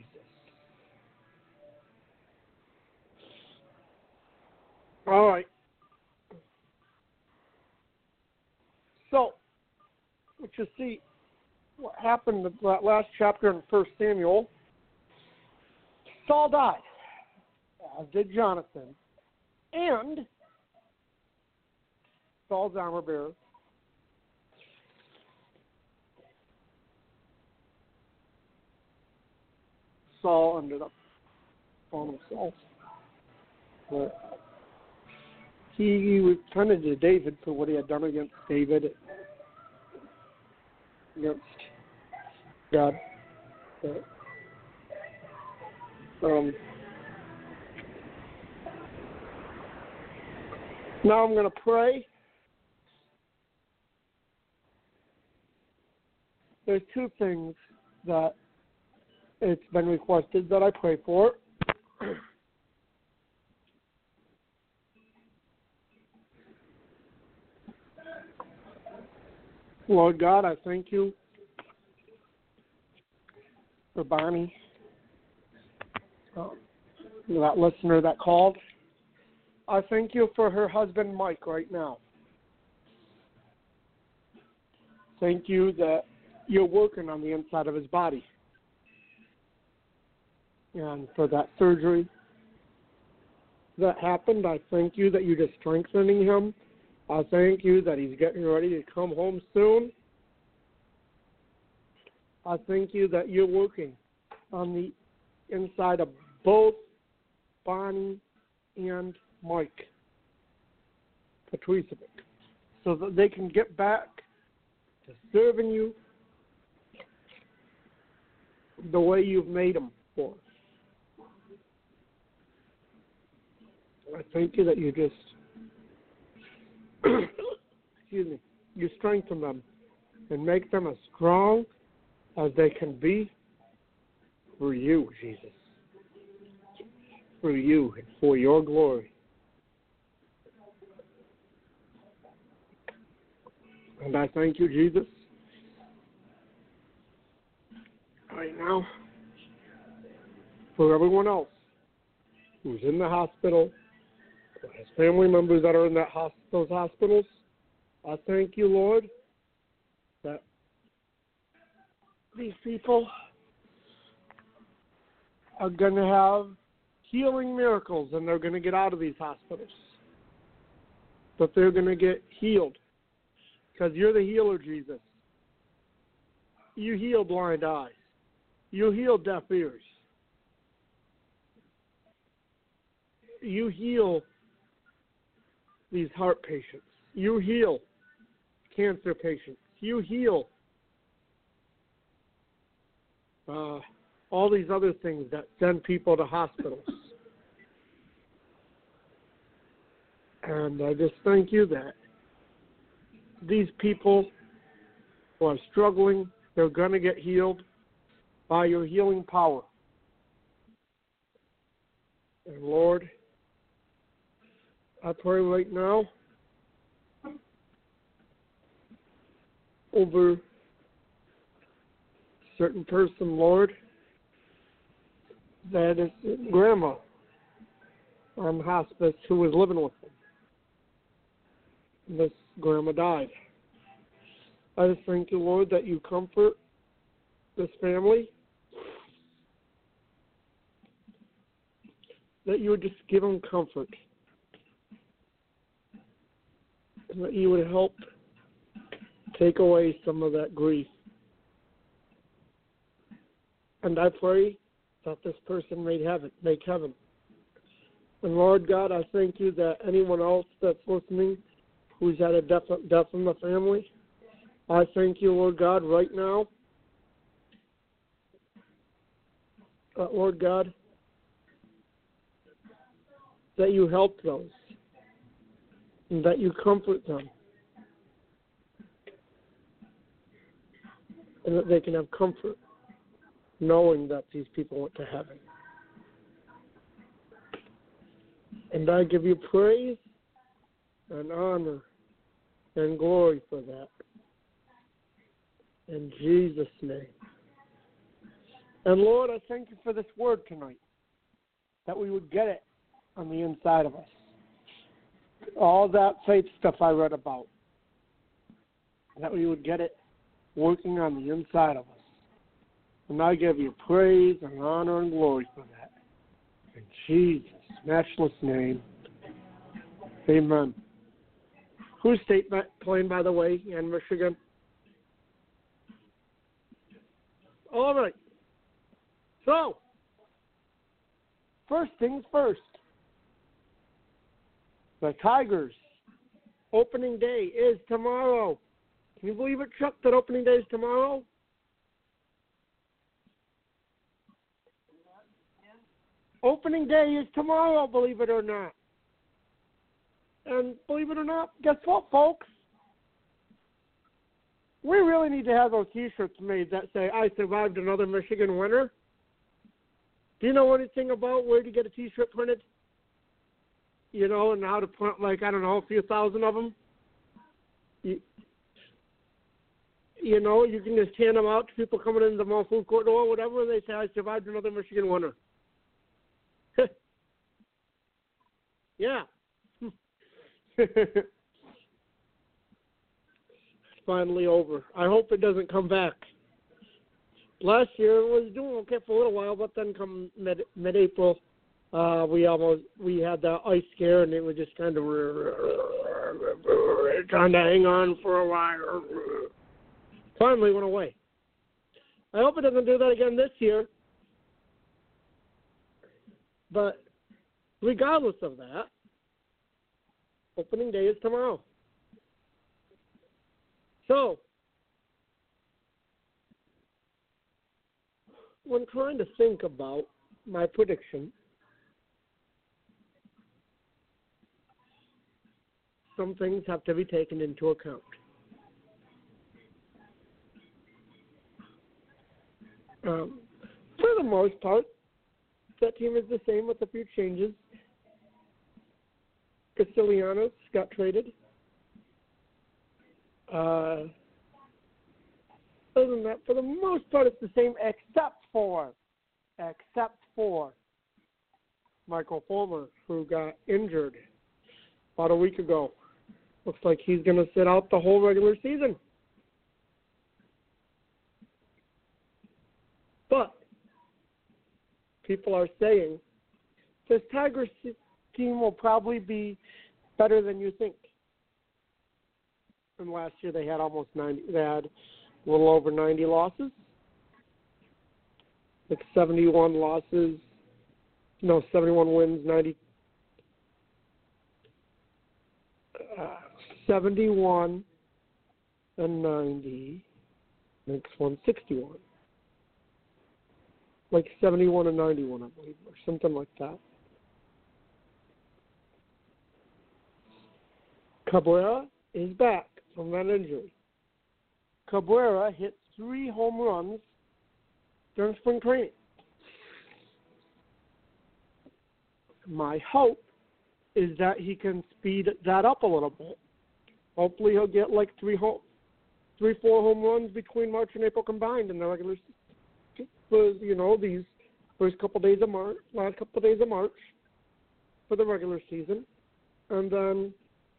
All right. So, what you see, what happened in that last chapter in First Samuel, Saul died, as did Jonathan, and Saul's armor bearer, Saul ended up calling himself. But he, he repented to David for what he had done against David, against God. But, um, now I'm going to pray. There's two things that it's been requested that I pray for. Lord God, I thank you for Bonnie, um, that listener that called. I thank you for her husband, Mike, right now. Thank you that you're working on the inside of his body. And for that surgery that happened, I thank you that you're just strengthening him. I thank you that he's getting ready to come home soon. I thank you that you're working on the inside of both Bonnie and Mike Patricevic, so that they can get back to serving you the way you've made them for. I thank you that you just, excuse me, you strengthen them and make them as strong as they can be for you, Jesus. for you and for your glory. And I thank you, Jesus, right now for everyone else who's in the hospital, or has family members that are in that hos- those hospitals. I thank you, Lord, that these people are going to have healing miracles and they're going to get out of these hospitals. That they're going to get healed. Because you're the healer, Jesus. You heal blind eyes. You heal deaf ears. You heal these heart patients. You heal cancer patients. You heal uh, all these other things that send people to hospitals. And I just thank you that these people who are struggling, they're going to get healed by your healing power. And Lord, I pray right now over a certain person, Lord, that is grandma on hospice who was living with them. And this grandma died. I just thank you, Lord, that you comfort this family, that you would just give them comfort, and that you would help take away some of that grief. And I pray that this person may heaven, make heaven. And Lord God, I thank you that anyone else that's listening who's had a death, death in the family, I thank you, Lord God, right now, uh, Lord God, that you help those and that you comfort them and that they can have comfort knowing that these people went to heaven. And I give you praise and honor and glory for that. In Jesus' name. And Lord, I thank you for this word tonight, that we would get it on the inside of us. All that faith stuff I read about, that we would get it working on the inside of us. And I give you praise and honor and glory for that. In Jesus' matchless name, amen. Who's state playing, by the way, in Michigan? All right. So, first things first. The Tigers' opening day is tomorrow. Can you believe it, Chuck, that opening day is tomorrow? Opening day is tomorrow, believe it or not. And believe it or not, guess what, folks? We really need to have those T-shirts made that say, I survived another Michigan winter. Do you know anything about where to get a T-shirt printed? You know, and how to print, like, I don't know, a few thousand of them? You, you know, you can just hand them out to people coming into the mall food court or whatever, and they say, I survived another Michigan winter. Yeah. It's finally over. I hope it doesn't come back. Last year it was doing okay for a little while, but then come mid mid-April, uh, we almost we had the ice scare, and it was just kind of trying to hang on for a while. Finally went away. I hope it doesn't do that again this year. But regardless of that, opening day is tomorrow. So, when trying to think about my prediction, some things have to be taken into account. Um, for the most part, that team is the same with a few changes. Castellanos got traded. Uh, other than that, for the most part, it's the same, except for, except for Michael Fulmer, who got injured about a week ago. Looks like he's going to sit out the whole regular season. But people are saying this Tigers team will probably be better than you think. And last year they had almost ninety. They had a little over ninety losses, like seventy-one losses. No, seventy-one wins, ninety. Uh, seventy-one and ninety makes one sixty-one. Like seventy-one and ninety-one, I believe, or something like that. Cabrera is back from that injury. Cabrera hit three home runs during spring training. My hope is that he can speed that up a little bit. Hopefully he'll get like three, home, three, four home runs between March and April combined in the regular season. For, you know, these first couple days of March, last couple of days of March for the regular season. And then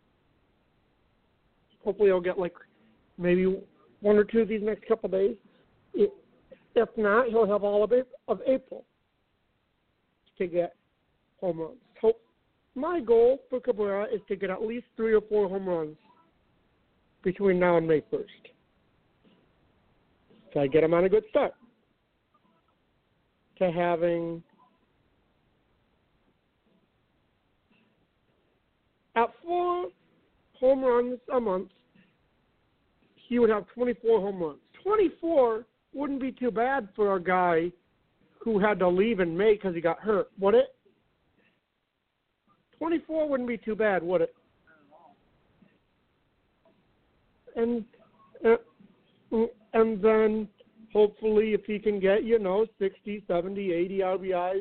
hopefully he'll get like maybe one or two of these next couple of days. If not, he'll have all of, it, of April to get home runs. So my goal for Cabrera is to get at least three or four home runs between now and May first. So I get him on a good start to having at four home runs a month, he would have twenty-four home runs. twenty-four wouldn't be too bad for a guy who had to leave in May because he got hurt, would it? twenty-four wouldn't be too bad, would it? And uh, and then hopefully if he can get, you know, sixty, seventy, eighty R B Is,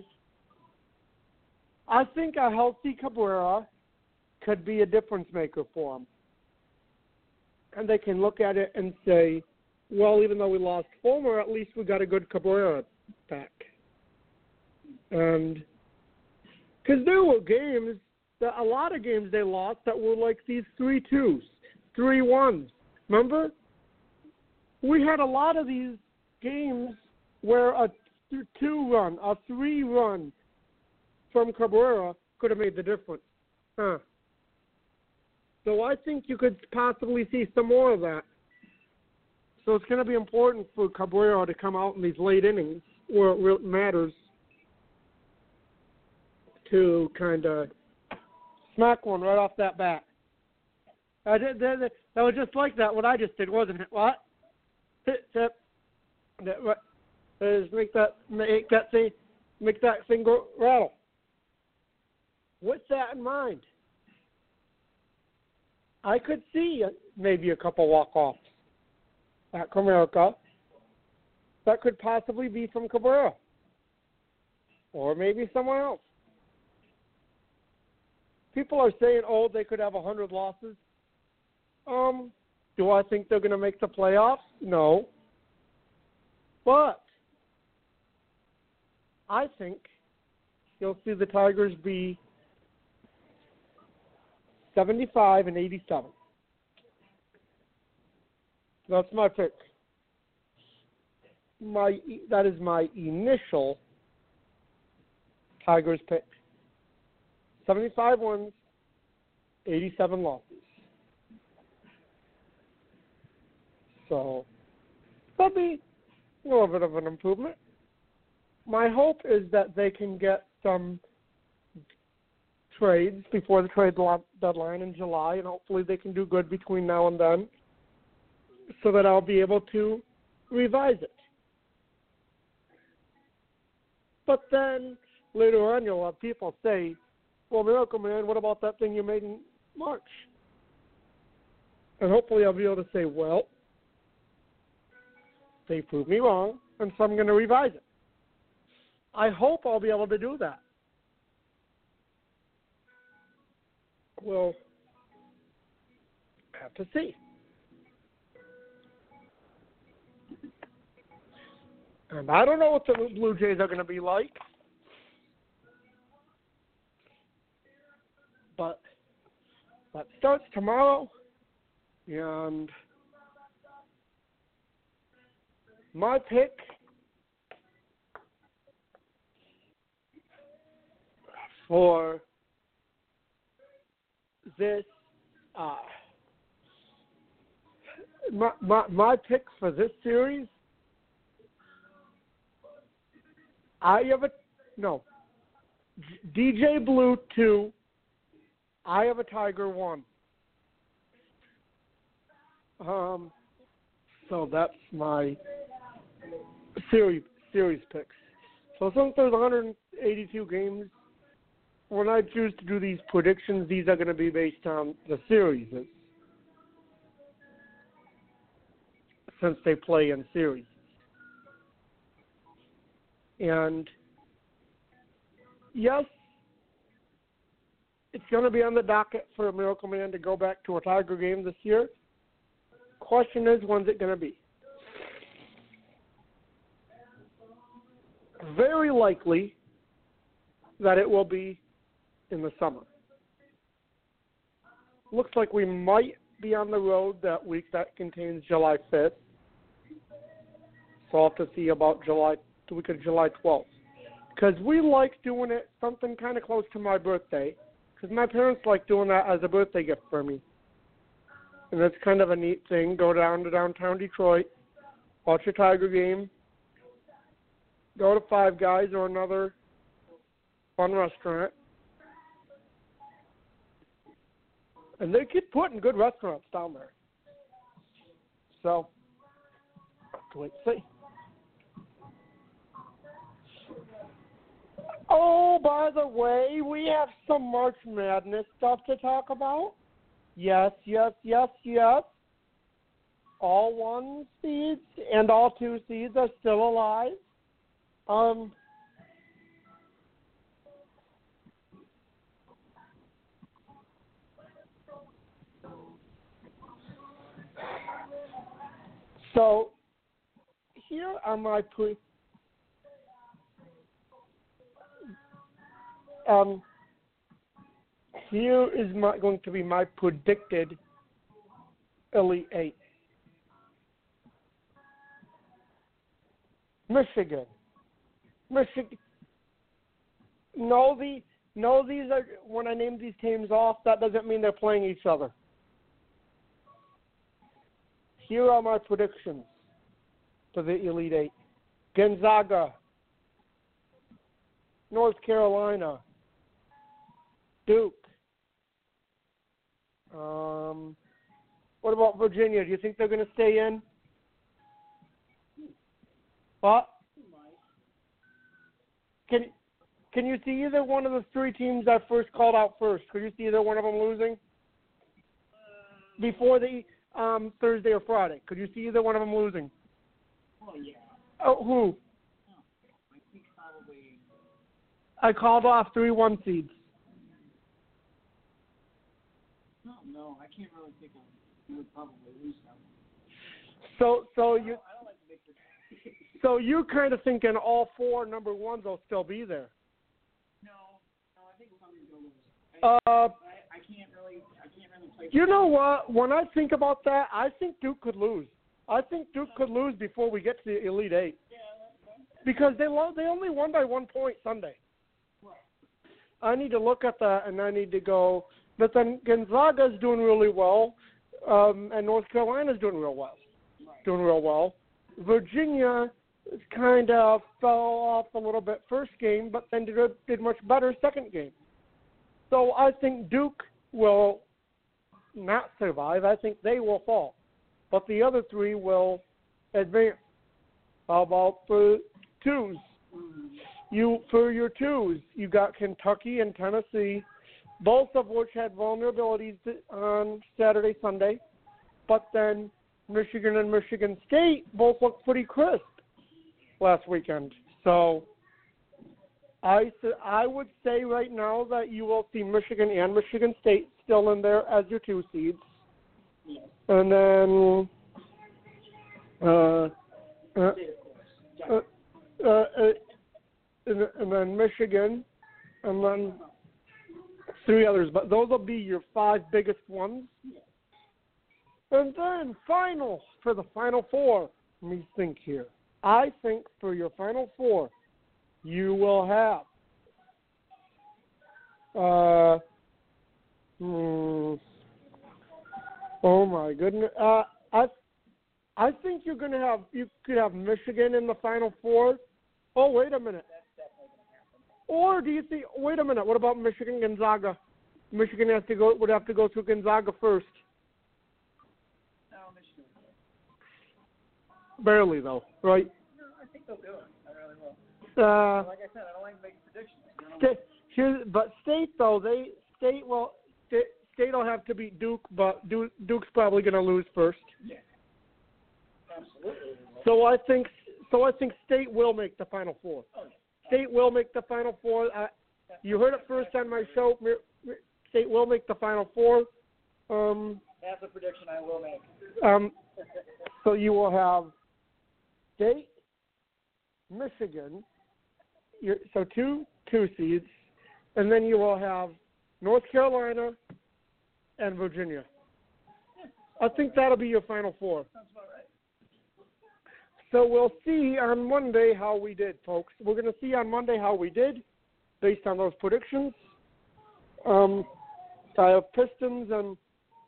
I think a healthy Cabrera could be a difference maker for him. And they can look at it and say, well, even though we lost Fulmer, at least we got a good Cabrera back. And because there were games, that a lot of games they lost that were like these three twos, three ones. Remember? We had a lot of these games where a two run, a three run from Cabrera could have made the difference. Huh. So I think you could possibly see some more of that. So it's going to be important for Cabrera to come out in these late innings where it really matters to kind of smack one right off that bat. I did, that, that was just like that, what I just did, wasn't it? What? Tip, tip. That, what? Is make that make that thing make that thing go rattle. With that in mind, I could see maybe a couple walk-offs at Comerica. That could possibly be from Cabrera, or maybe someone else. People are saying, oh, they could have one hundred losses. Um, do I think they're going to make the playoffs? No. But I think you'll see the Tigers be seventy-five and eighty-seven. That's my pick. My that is my initial Tigers pick. seventy-five wins, eighty-seven losses. So that'll be a little bit of an improvement. My hope is that they can get some trades before the trade deadline in July, and hopefully they can do good between now and then so that I'll be able to revise it. But then later on you'll have people say, well, Miracle Man, what about that thing you made in March? And hopefully I'll be able to say, well, they proved me wrong, and so I'm going to revise it. I hope I'll be able to do that. We'll have to see. And I don't know what the Blue Jays are going to be like. But that starts tomorrow. And my pick for this, uh, my, my my pick for this series, I have a no. D J Blue two. I have a Tiger one. Um, so that's my series series picks. So since there's one hundred eighty-two games, when I choose to do these predictions, these are going to be based on the series, since they play in series. And yes, it's going to be on the docket for a Miracle Man to go back to a Tiger game this year. Question is, when's it going to be? Very likely that it will be in the summer. Looks like we might be on the road that week that contains July fifth. So I'll have to see about July, the week of July twelfth. Because we like doing it something kind of close to my birthday. Because my parents like doing that as a birthday gift for me. And that's kind of a neat thing. Go down to downtown Detroit, watch a Tiger game, go to Five Guys or another fun restaurant. And they keep putting good restaurants down there. So, wait and see. Oh, by the way, we have some March Madness stuff to talk about. Yes, yes, yes, yes. All one seeds and all two seeds are still alive. Um, so here are my pre. Um, here is my, going to be my predicted Elite Eight. Michigan. Michigan. No, the, no, these are, when I name these teams off, that doesn't mean they're playing each other. Here are my predictions for the Elite Eight. Gonzaga. North Carolina. Duke. Um, what about Virginia? Do you think they're going to stay in? What? Can can you see either one of the three teams that first called out first? Could you see either one of them losing before the um, Thursday or Friday? Could you see either one of them losing? Oh, yeah. Oh, who? Oh, I think probably. I called off three one seeds. No, no, I can't really think of who would probably lose them. So, so you. I don't, I don't like to make the. So you're kind of thinking all four number ones will still be there. No, no, I think somebody's gonna lose. I, Uh, I, I can't really, I can't really play. you know what? When I think about that, I think Duke could lose. I think Duke could lose before we get to the Elite Eight. Yeah, that's right. Because they lo- they only won by one point Sunday. I need to look at that, and I need to go. But then Gonzaga's doing really well, um, and North Carolina's doing real well. Doing real well. Virginia kind of fell off a little bit first game, but then did, did much better second game. So I think Duke will not survive. I think they will fall. But the other three will advance. How about the twos? You for your twos, you got Kentucky and Tennessee, both of which had vulnerabilities on Saturday, Sunday. But then Michigan and Michigan State both looked pretty crisp last weekend. So I, I would say right now that you will see Michigan and Michigan State still in there as your two seeds. Yes. And then uh, uh, uh, uh, uh, and, and then Michigan, and then three others. But those will be your five biggest ones. And then final, for the final four, let me think here. I think for your final four, you will have uh, hmm, oh my goodness. Uh, I I think you're going to have, you could have Michigan in the final four. Oh, wait a minute. Or do you think, wait a minute, what about Michigan Gonzaga? Michigan has to go, would have to go through Gonzaga first. No, Michigan. Barely, though, right? No, I think they'll do it. I really will. Uh, Like I said, I don't like making predictions. You know? State, here, but State, though, they, State will, State, State will have to beat Duke, but Duke, Duke's probably going to lose first. Yeah. Absolutely. So I think, so I think State will make the Final Four. Oh, yeah. State will make the Final Four. Uh, you heard it first on my show. State will make the Final Four. Um, That's a prediction I will make. um, so you will have State, Michigan, your, so two two seeds, and then you will have North Carolina and Virginia. I think that'll be your Final Four. Sounds about right. So we'll see on Monday how we did, folks. We're going to see on Monday how we did based on those predictions. Um, I have Pistons, and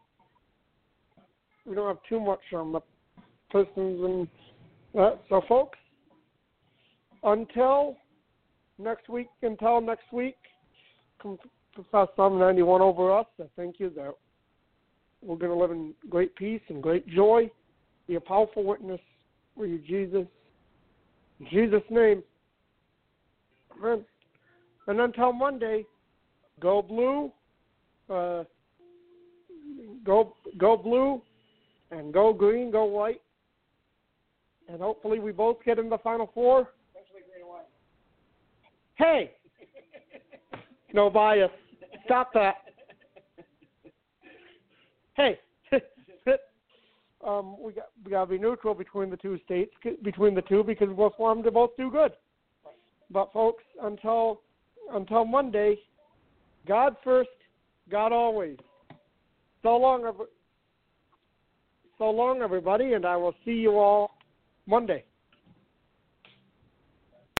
we don't have too much on the Pistons and that. So, folks, until next week, until next week, confess Psalm ninety-one over us. I thank you that we're going to live in great peace and great joy, be a powerful witness for you, Jesus. In Jesus' name. Amen. And until Monday, go blue, uh, go go blue, and go green, go white. And hopefully we both get in the Final Four. Especially green and white. Hey! No bias. Stop that. Hey! Um, we got we got to be neutral between the two states, between the two, because we'll want them to both do good. But folks, until until Monday, God first, God always. So long, so long, everybody, and I will see you all Monday.